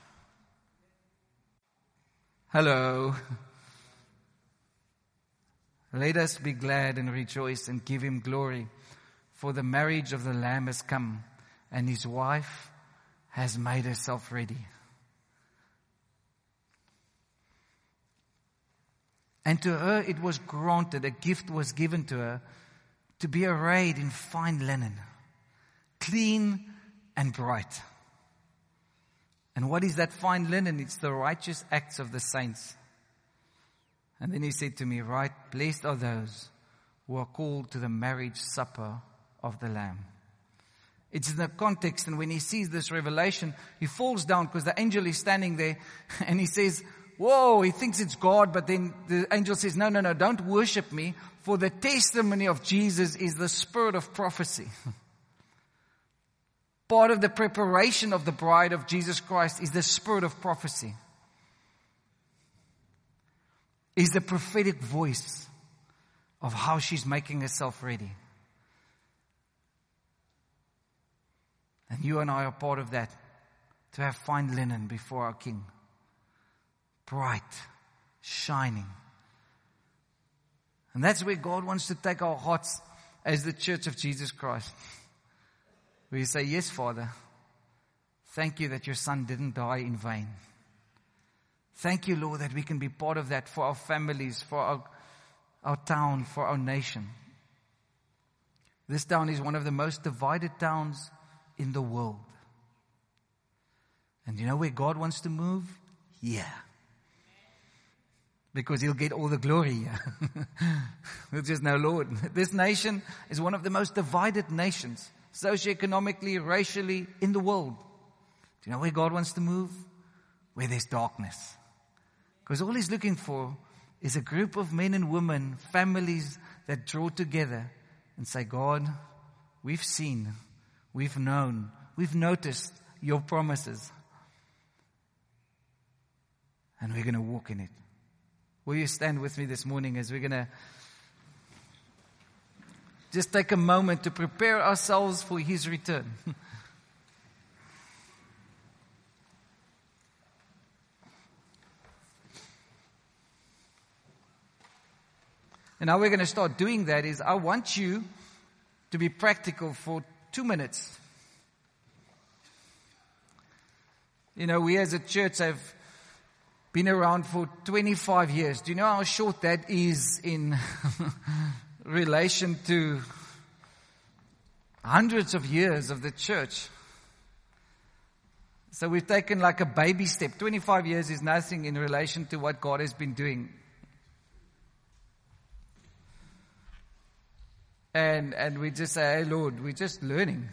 Hello. Let us be glad and rejoice and give him glory, for the marriage of the Lamb has come and his wife has made herself ready. And to her it was granted, a gift was given to her, to be arrayed in fine linen, clean and bright. And what is that fine linen? It's the righteous acts of the saints. And then he said to me, right, blessed are those who are called to the marriage supper of the Lamb. It's in the context, and when he sees this revelation, he falls down because the angel is standing there and he says, whoa, he thinks it's God, but then the angel says, no, don't worship me, for the testimony of Jesus is the spirit of prophecy. Part of the preparation of the bride of Jesus Christ is the spirit of prophecy. Is the prophetic voice of how she's making herself ready. And you and I are part of that, to have fine linen before our King. Bright, shining. And that's where God wants to take our hearts as the church of Jesus Christ. We say, yes, Father, thank you that your Son didn't die in vain. Thank you, Lord, that we can be part of that for our families, for our town, for our nation. This town is one of the most divided towns in the world. And you know where God wants to move? Yeah. Because He'll get all the glory here. We'll just know, Lord, this nation is one of the most divided nations, socioeconomically, racially, in the world. Do you know where God wants to move? Where there's darkness. Because all He's looking for is a group of men and women, families that draw together and say, God, we've seen, we've known, we've noticed your promises. And we're going to walk in it. Will you stand with me this morning as we're going to just take a moment to prepare ourselves for His return? And how we're going to start doing that is I want you to be practical for 2 minutes. You know, we as a church have been around for 25 years. Do you know how short that is in relation to hundreds of years of the church? So we've taken like a baby step. 25 years is nothing in relation to what God has been doing. And we just say, hey Lord, we're just learning.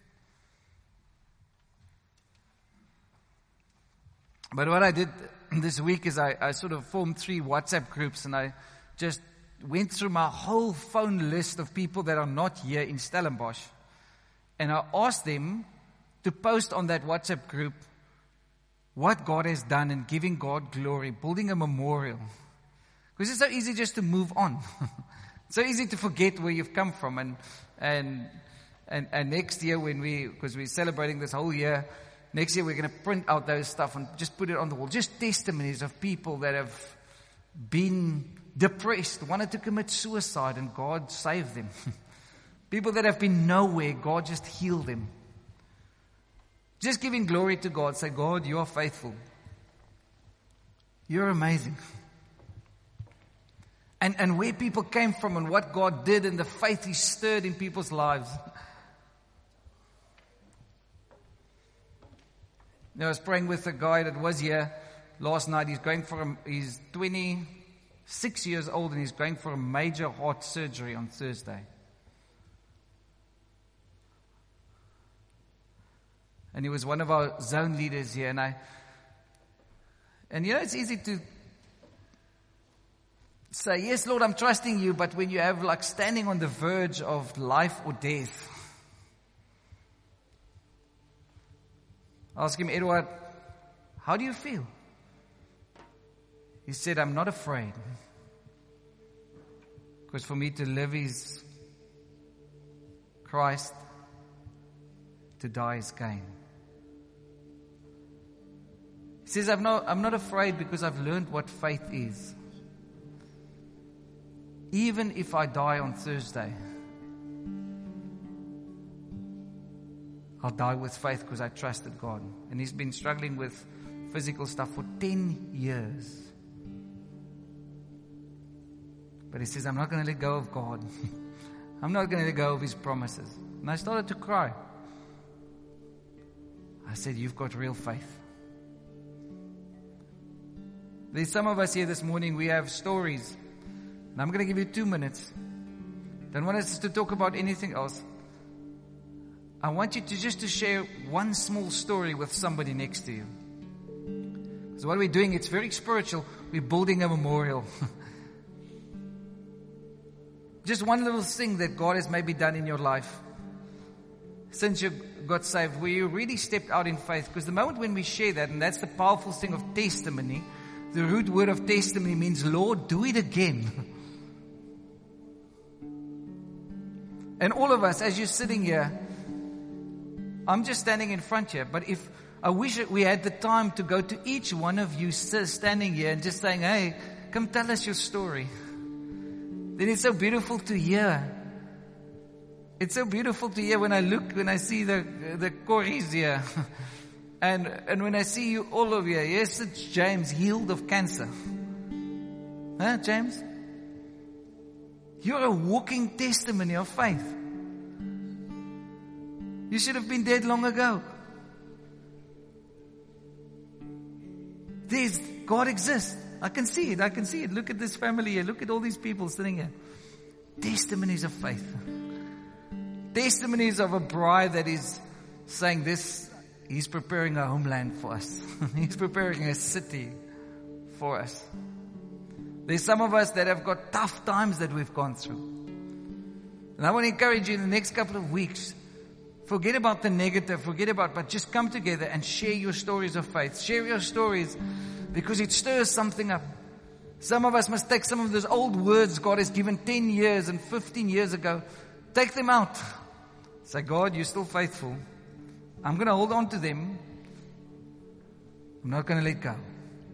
But what I did this week is I sort of formed 3 WhatsApp groups, and I just went through my whole phone list of people that are not here in Stellenbosch. And I asked them to post on that WhatsApp group what God has done and giving God glory, building a memorial. Because it's so easy just to move on. It's so easy to forget where you've come from. And next year because we're celebrating this whole year, next year we're going to print out those stuff and just put it on the wall. Just testimonies of people that have been depressed, wanted to commit suicide, and God saved them. People that have been nowhere, God just healed them. Just giving glory to God. Say, God, you are faithful. You're amazing. And where people came from and what God did and the faith He stirred in people's lives. I was praying with a guy that was here last night. He's 26 years old and he's going for a major heart surgery on Thursday. And he was one of our zone leaders here. And you know, it's easy to say, yes, Lord, I'm trusting you. But when you have like standing on the verge of life or death, ask him, Edward, how do you feel? He said, I'm not afraid. Because for me to live is Christ, to die is gain. He says, I'm not afraid because I've learned what faith is. Even if I die on Thursday, I'll die with faith because I trusted God. And he's been struggling with physical stuff for 10 years. But he says, I'm not going to let go of God. I'm not going to let go of His promises. And I started to cry. I said, you've got real faith. There's some of us here this morning, we have stories. And I'm going to give you 2 minutes. Don't want us to talk about anything else. I want you to share one small story with somebody next to you. So what we're doing, it's very spiritual. We're building a memorial. Just one little thing that God has maybe done in your life since you got saved, where you really stepped out in faith. Because the moment when we share that, and that's the powerful thing of testimony, the root word of testimony means, Lord, do it again. And all of us, as you're sitting here, I'm just standing in front here, but I wish we had the time to go to each one of you standing here and just saying, hey, come tell us your story. Then it's so beautiful to hear. It's so beautiful to hear when I see the Corries here. And when I see you all of you, yes, it's James, healed of cancer. Huh, James? You're a walking testimony of faith. You should have been dead long ago. God exists. I can see it. I can see it. Look at this family here. Look at all these people sitting here. Testimonies of faith. Testimonies of a bride that is saying this, He's preparing a homeland for us. He's preparing a city for us. There's some of us that have got tough times that we've gone through. And I want to encourage you in the next couple of weeks, forget about the negative, but just come together and share your stories of faith. Share your stories because it stirs something up. Some of us must take some of those old words God has given 10 years and 15 years ago. Take them out. Say, God, you're still faithful. I'm going to hold on to them. I'm not going to let go.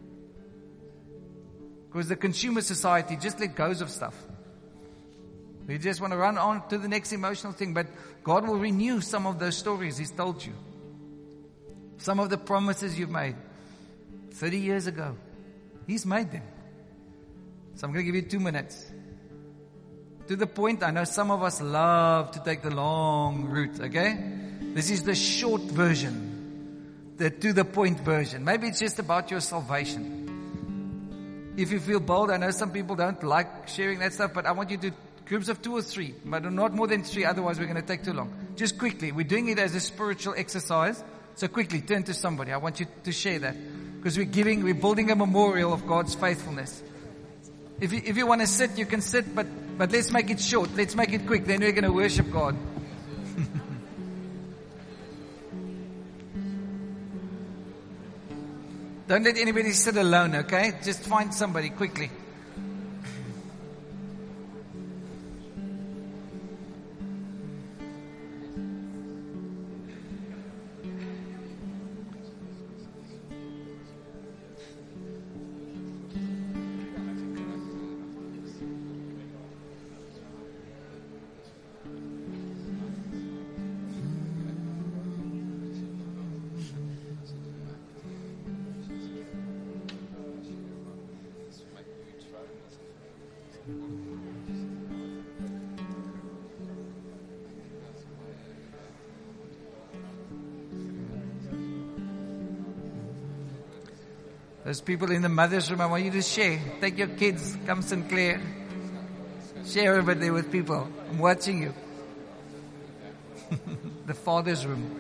Because the consumer society just let go of stuff. We just want to run on to the next emotional thing. But God will renew some of those stories He's told you. Some of the promises you've made 30 years ago. He's made them. So I'm going to give you 2 minutes. To the point, I know some of us love to take the long route, okay? This is the short version. The to the point version. Maybe it's just about your salvation. If you feel bold, I know some people don't like sharing that stuff, but I want you to groups of 2 or 3, but not more than 3, otherwise we're going to take too long. Just quickly, we're doing it as a spiritual exercise, so quickly turn to somebody. I want you to share that, because we're building a memorial of God's faithfulness. If you want to sit, you can sit, but let's make it short, let's make it quick, then we're going to worship God. Don't let anybody sit alone, okay? Just find somebody quickly. Those people in the mother's room, I want you to share. Take your kids, come Sinclair. Share over there with people. I'm watching you. The father's room.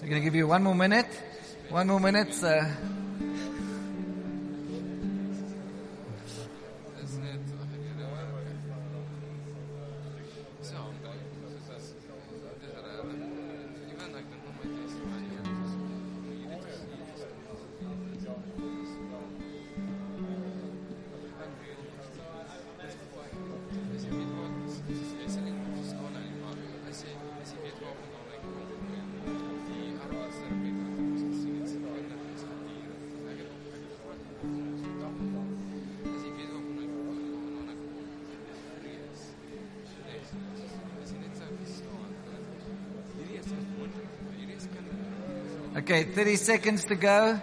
I'm going to give you one more minute. One more minute. Okay, 30 seconds to go.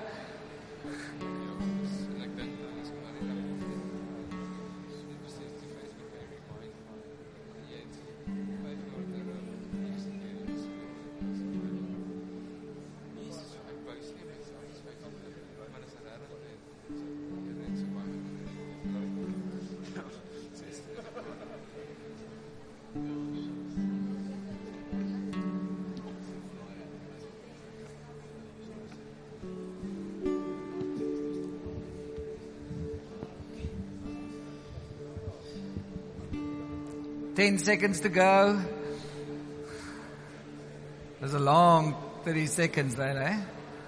Ten seconds to go. There's a long 30 seconds there, eh?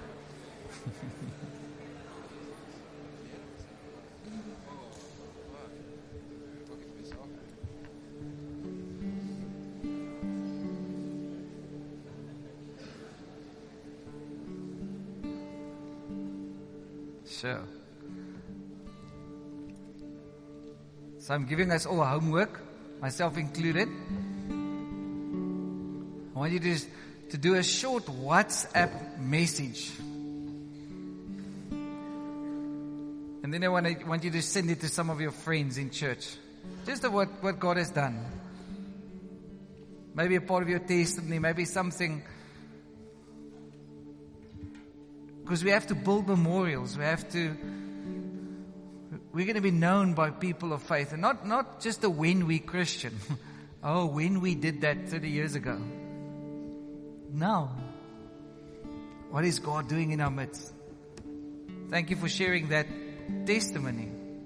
Sure. So I'm giving us all homework, myself included. I want you to do a short WhatsApp message. And then I want you to send it to some of your friends in church. Just of what God has done. Maybe a part of your testimony, maybe something. Because we have to build memorials. We're going to be known by people of faith. And not just a when we Christian. Oh, when we did that 30 years ago. No. What is God doing in our midst? Thank you for sharing that testimony.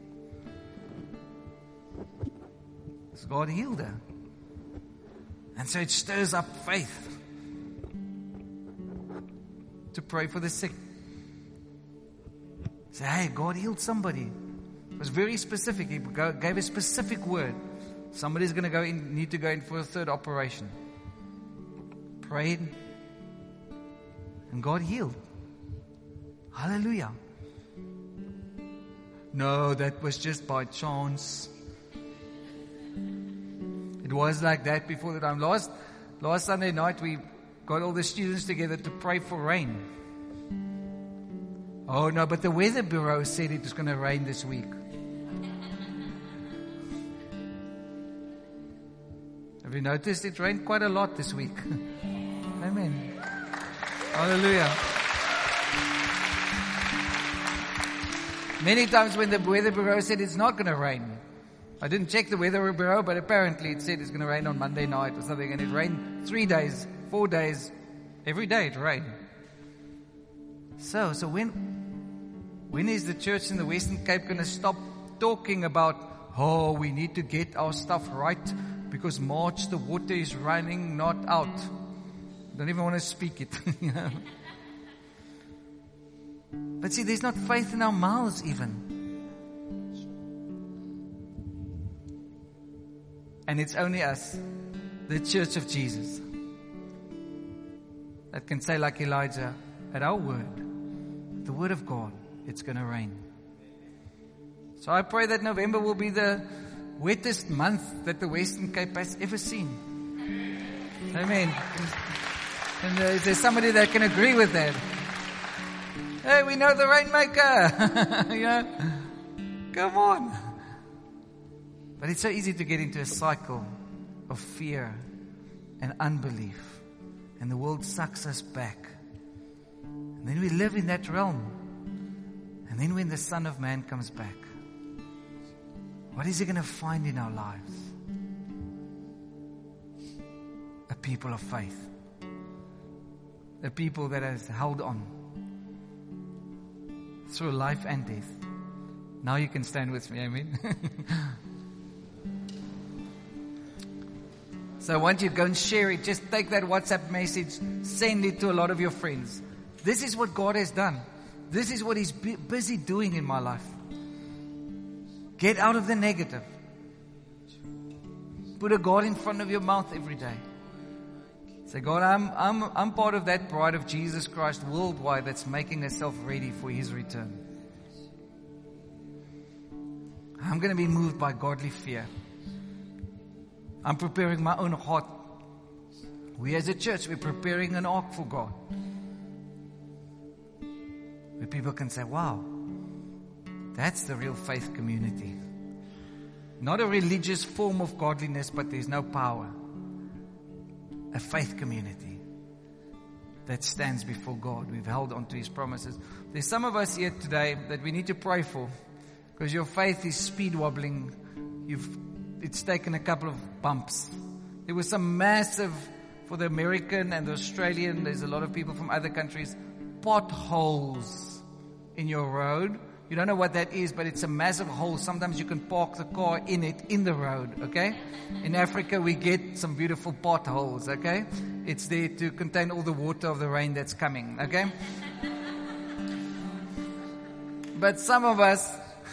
Because God healed her. And so it stirs up faith to pray for the sick. Say, hey, God healed somebody. It was very specific. He gave a specific word. Somebody's going to need to go in for a third operation. Prayed. And God healed. Hallelujah. No, that was just by chance. It was like that before the time. Last Sunday night, we got all the students together to pray for rain. Oh no, but the weather bureau said it was going to rain this week. Have you noticed it rained quite a lot this week? Amen. Hallelujah. Many times when the weather bureau said it's not going to rain, I didn't check the weather bureau, but apparently it said it's going to rain on Monday night or something, and it rained 3 days, 4 days, every day it rained. So when is the church in the Western Cape going to stop talking about, oh, we need to get our stuff right because March the water is running not out. Don't even want to speak it. You know? But see, there's not faith in our mouths even. And it's only us, the church of Jesus, that can say like Elijah, at our word, the word of God, it's going to rain. So I pray that November will be the wettest month that the Western Cape has ever seen. Amen. And is there somebody that can agree with that? Hey, we know the rainmaker. You know? Come on. But it's so easy to get into a cycle of fear and unbelief. And the world sucks us back. And then we live in that realm. And then when the Son of Man comes back, what is he going to find in our lives? A people of faith. The people that has held on through life and death. Now you can stand with me, amen. So I want you to go and share it. Just take that WhatsApp message, send it to a lot of your friends. This is what God has done. This is what He's busy doing in my life. Get out of the negative. Put a God in front of your mouth every day. Say, God, I'm part of that bride of Jesus Christ worldwide that's making herself ready for His return. I'm going to be moved by godly fear. I'm preparing my own heart. We as a church, we're preparing an ark for God. Where people can say, wow, that's the real faith community. Not a religious form of godliness, but there's no power. A faith community that stands before God. We've held on to His promises. There's some of us here today that we need to pray for, because your faith is speed wobbling. It's taken a couple of bumps. There was some massive, for the American and the Australian, there's a lot of people from other countries, potholes in your road. You don't know what that is, but it's a massive hole. Sometimes you can park the car in it, in the road, okay? In Africa, we get some beautiful potholes, okay? It's there to contain all the water of the rain that's coming, okay? But some of us,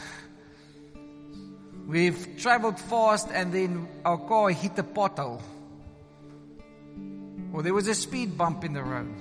we've traveled fast and then our car hit a pothole. Or there was a speed bump in the road.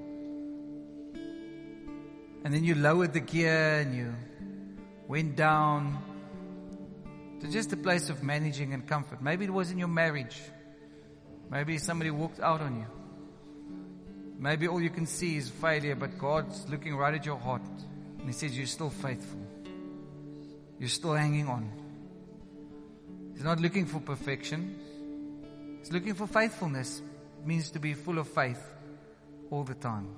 And then you lowered the gear and you went down to just a place of managing and comfort. Maybe it was in your marriage. Maybe somebody walked out on you. Maybe all you can see is failure, but God's looking right at your heart. And He says, you're still faithful. You're still hanging on. He's not looking for perfection. He's looking for faithfulness. It means to be full of faith all the time.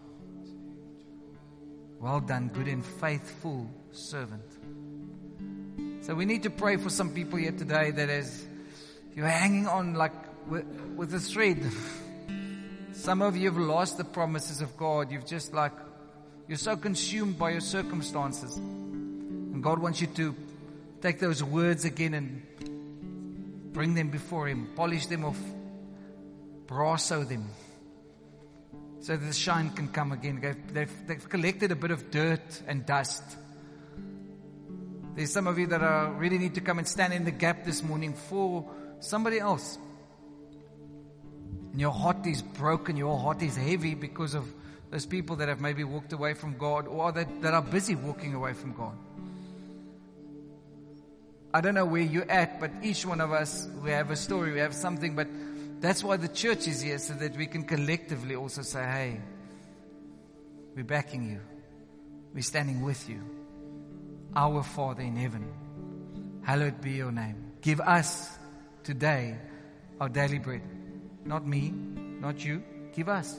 Well done, good and faithful servant. So we need to pray for some people here today that as you're hanging on like with a thread. Some of you have lost the promises of God. You're so consumed by your circumstances. And God wants you to take those words again and bring them before Him. Polish them off. Brasso them. So that the shine can come again. They've collected a bit of dirt and dust. There's some of you that really need to come and stand in the gap this morning for somebody else. And your heart is broken, your heart is heavy because of those people that have maybe walked away from God, or that are busy walking away from God. I don't know where you're at, but each one of us, we have a story, we have something, but that's why the church is here, so that we can collectively also say, hey, we're backing you. We're standing with you. Our Father in heaven, hallowed be your name. Give us today our daily bread. Not me, not you. Give us.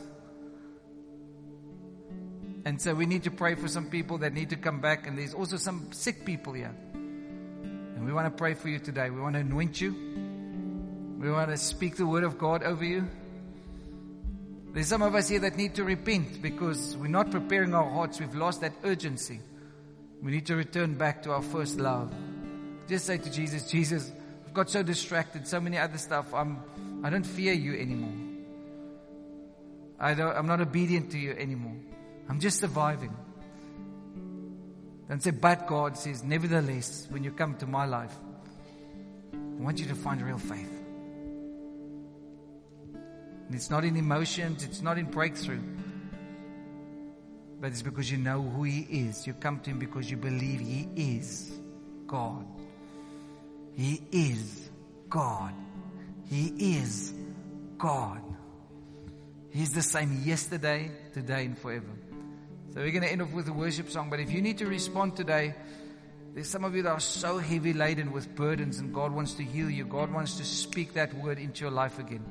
And so we need to pray for some people that need to come back. And there's also some sick people here. And we want to pray for you today. We want to anoint you. We want to speak the word of God over you. There's some of us here that need to repent because we're not preparing our hearts. We've lost that urgency. We need to return back to our first love. Just say to Jesus, Jesus, I've got so distracted, so many other stuff. I don't fear you anymore. I'm not obedient to you anymore. I'm just surviving. Don't say, but God says, nevertheless, when you come to my life, I want you to find real faith. And it's not in emotions, it's not in breakthrough. But it's because you know who He is. You come to Him because you believe He is God. He is God. He is God. He's the same yesterday, today, and forever. So we're going to end off with a worship song. But if you need to respond today, there's some of you that are so heavy laden with burdens, and God wants to heal you. God wants to speak that word into your life again.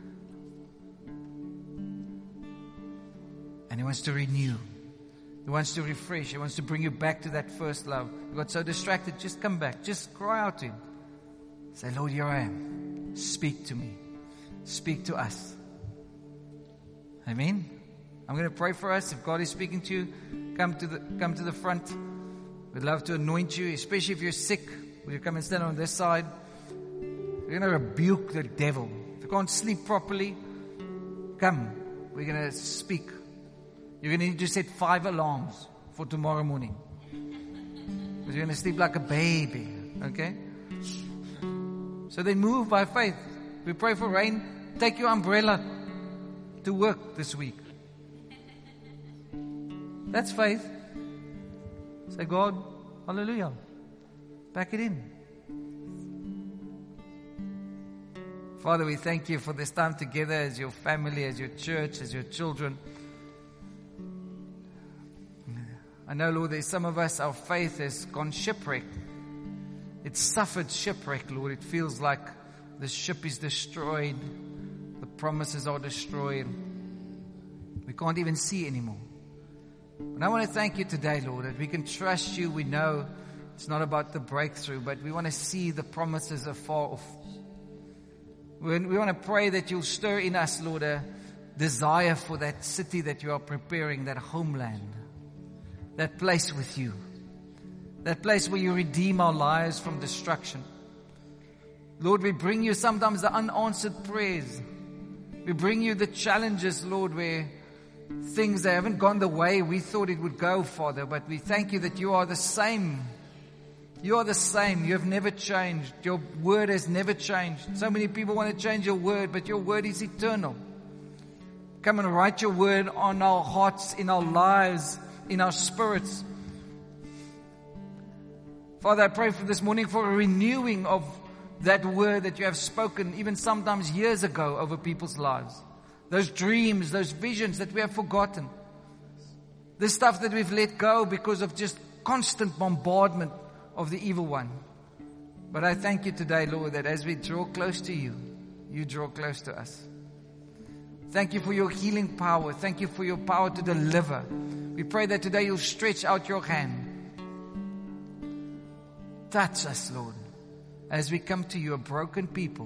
And He wants to renew. He wants to refresh. He wants to bring you back to that first love. You got so distracted. Just come back. Just cry out to Him. Say, Lord, here I am. Speak to me. Speak to us. Amen. I'm going to pray for us. If God is speaking to you, come to the front. We'd love to anoint you, especially if you're sick. Will you come and stand on this side? We're going to rebuke the devil. If you can't sleep properly, come. We're going to speak. You're going to need to set 5 alarms for tomorrow morning. Because you're going to sleep like a baby. Okay? So then move by faith. We pray for rain. Take your umbrella to work this week. That's faith. Say, God, hallelujah. Back it in. Father, we thank you for this time together as your family, as your church, as your children. I know, Lord, there's some of us, our faith has gone shipwrecked. It's suffered shipwreck, Lord. It feels like the ship is destroyed. The promises are destroyed. We can't even see anymore. And I want to thank you today, Lord, that we can trust you. We know it's not about the breakthrough, but we want to see the promises afar off. We want to pray that you'll stir in us, Lord, a desire for that city that you are preparing, that homeland, that place with you, that place where you redeem our lives from destruction. Lord, we bring you sometimes the unanswered prayers. We bring you the challenges, Lord, where things that haven't gone the way we thought it would go, Father. But we thank you that you are the same. You are the same. You have never changed. Your word has never changed. So many people want to change your word, but your word is eternal. Come and write your word on our hearts, in our lives, in our spirits. Father, I pray for this morning for a renewing of that word that you have spoken, even sometimes years ago, over people's lives. Those dreams, those visions that we have forgotten. The stuff that we've let go because of just constant bombardment of the evil one. But I thank you today, Lord, that as we draw close to you, you draw close to us. Thank you for your healing power. Thank you for your power to deliver. We pray that today you'll stretch out your hand. Touch us, Lord, as we come to you, a broken people,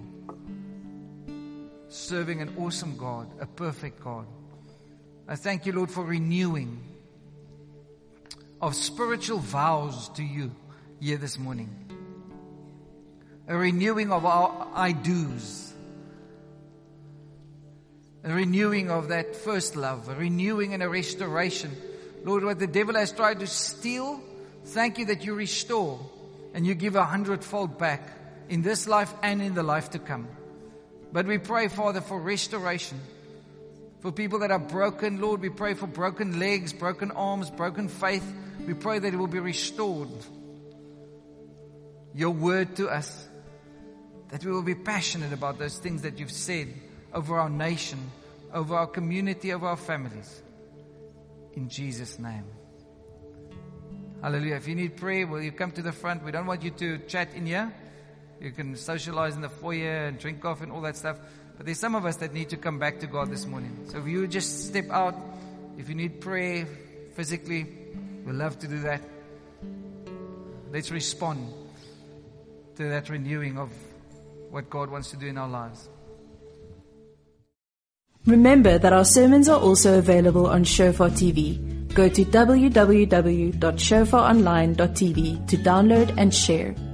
serving an awesome God, a perfect God. I thank you, Lord, for renewing of spiritual vows to you here this morning. A renewing of our I do's. A renewing of that first love. A renewing and a restoration. Lord, what the devil has tried to steal, thank you that you restore and you give 100-fold back in this life and in the life to come. But we pray, Father, for restoration. For people that are broken, Lord, we pray for broken legs, broken arms, broken faith. We pray that it will be restored. Your word to us. That we will be passionate about those things that you've said over our nation, over our community, over our families. In Jesus' name. Hallelujah. If you need prayer, will you come to the front? We don't want you to chat in here. You can socialize in the foyer and drink coffee and all that stuff. But there's some of us that need to come back to God this morning. So if you just step out, if you need prayer physically, we'd love to do that. Let's respond to that renewing of what God wants to do in our lives. Remember that our sermons are also available on Shofar TV. Go to www.shofaronline.tv to download and share.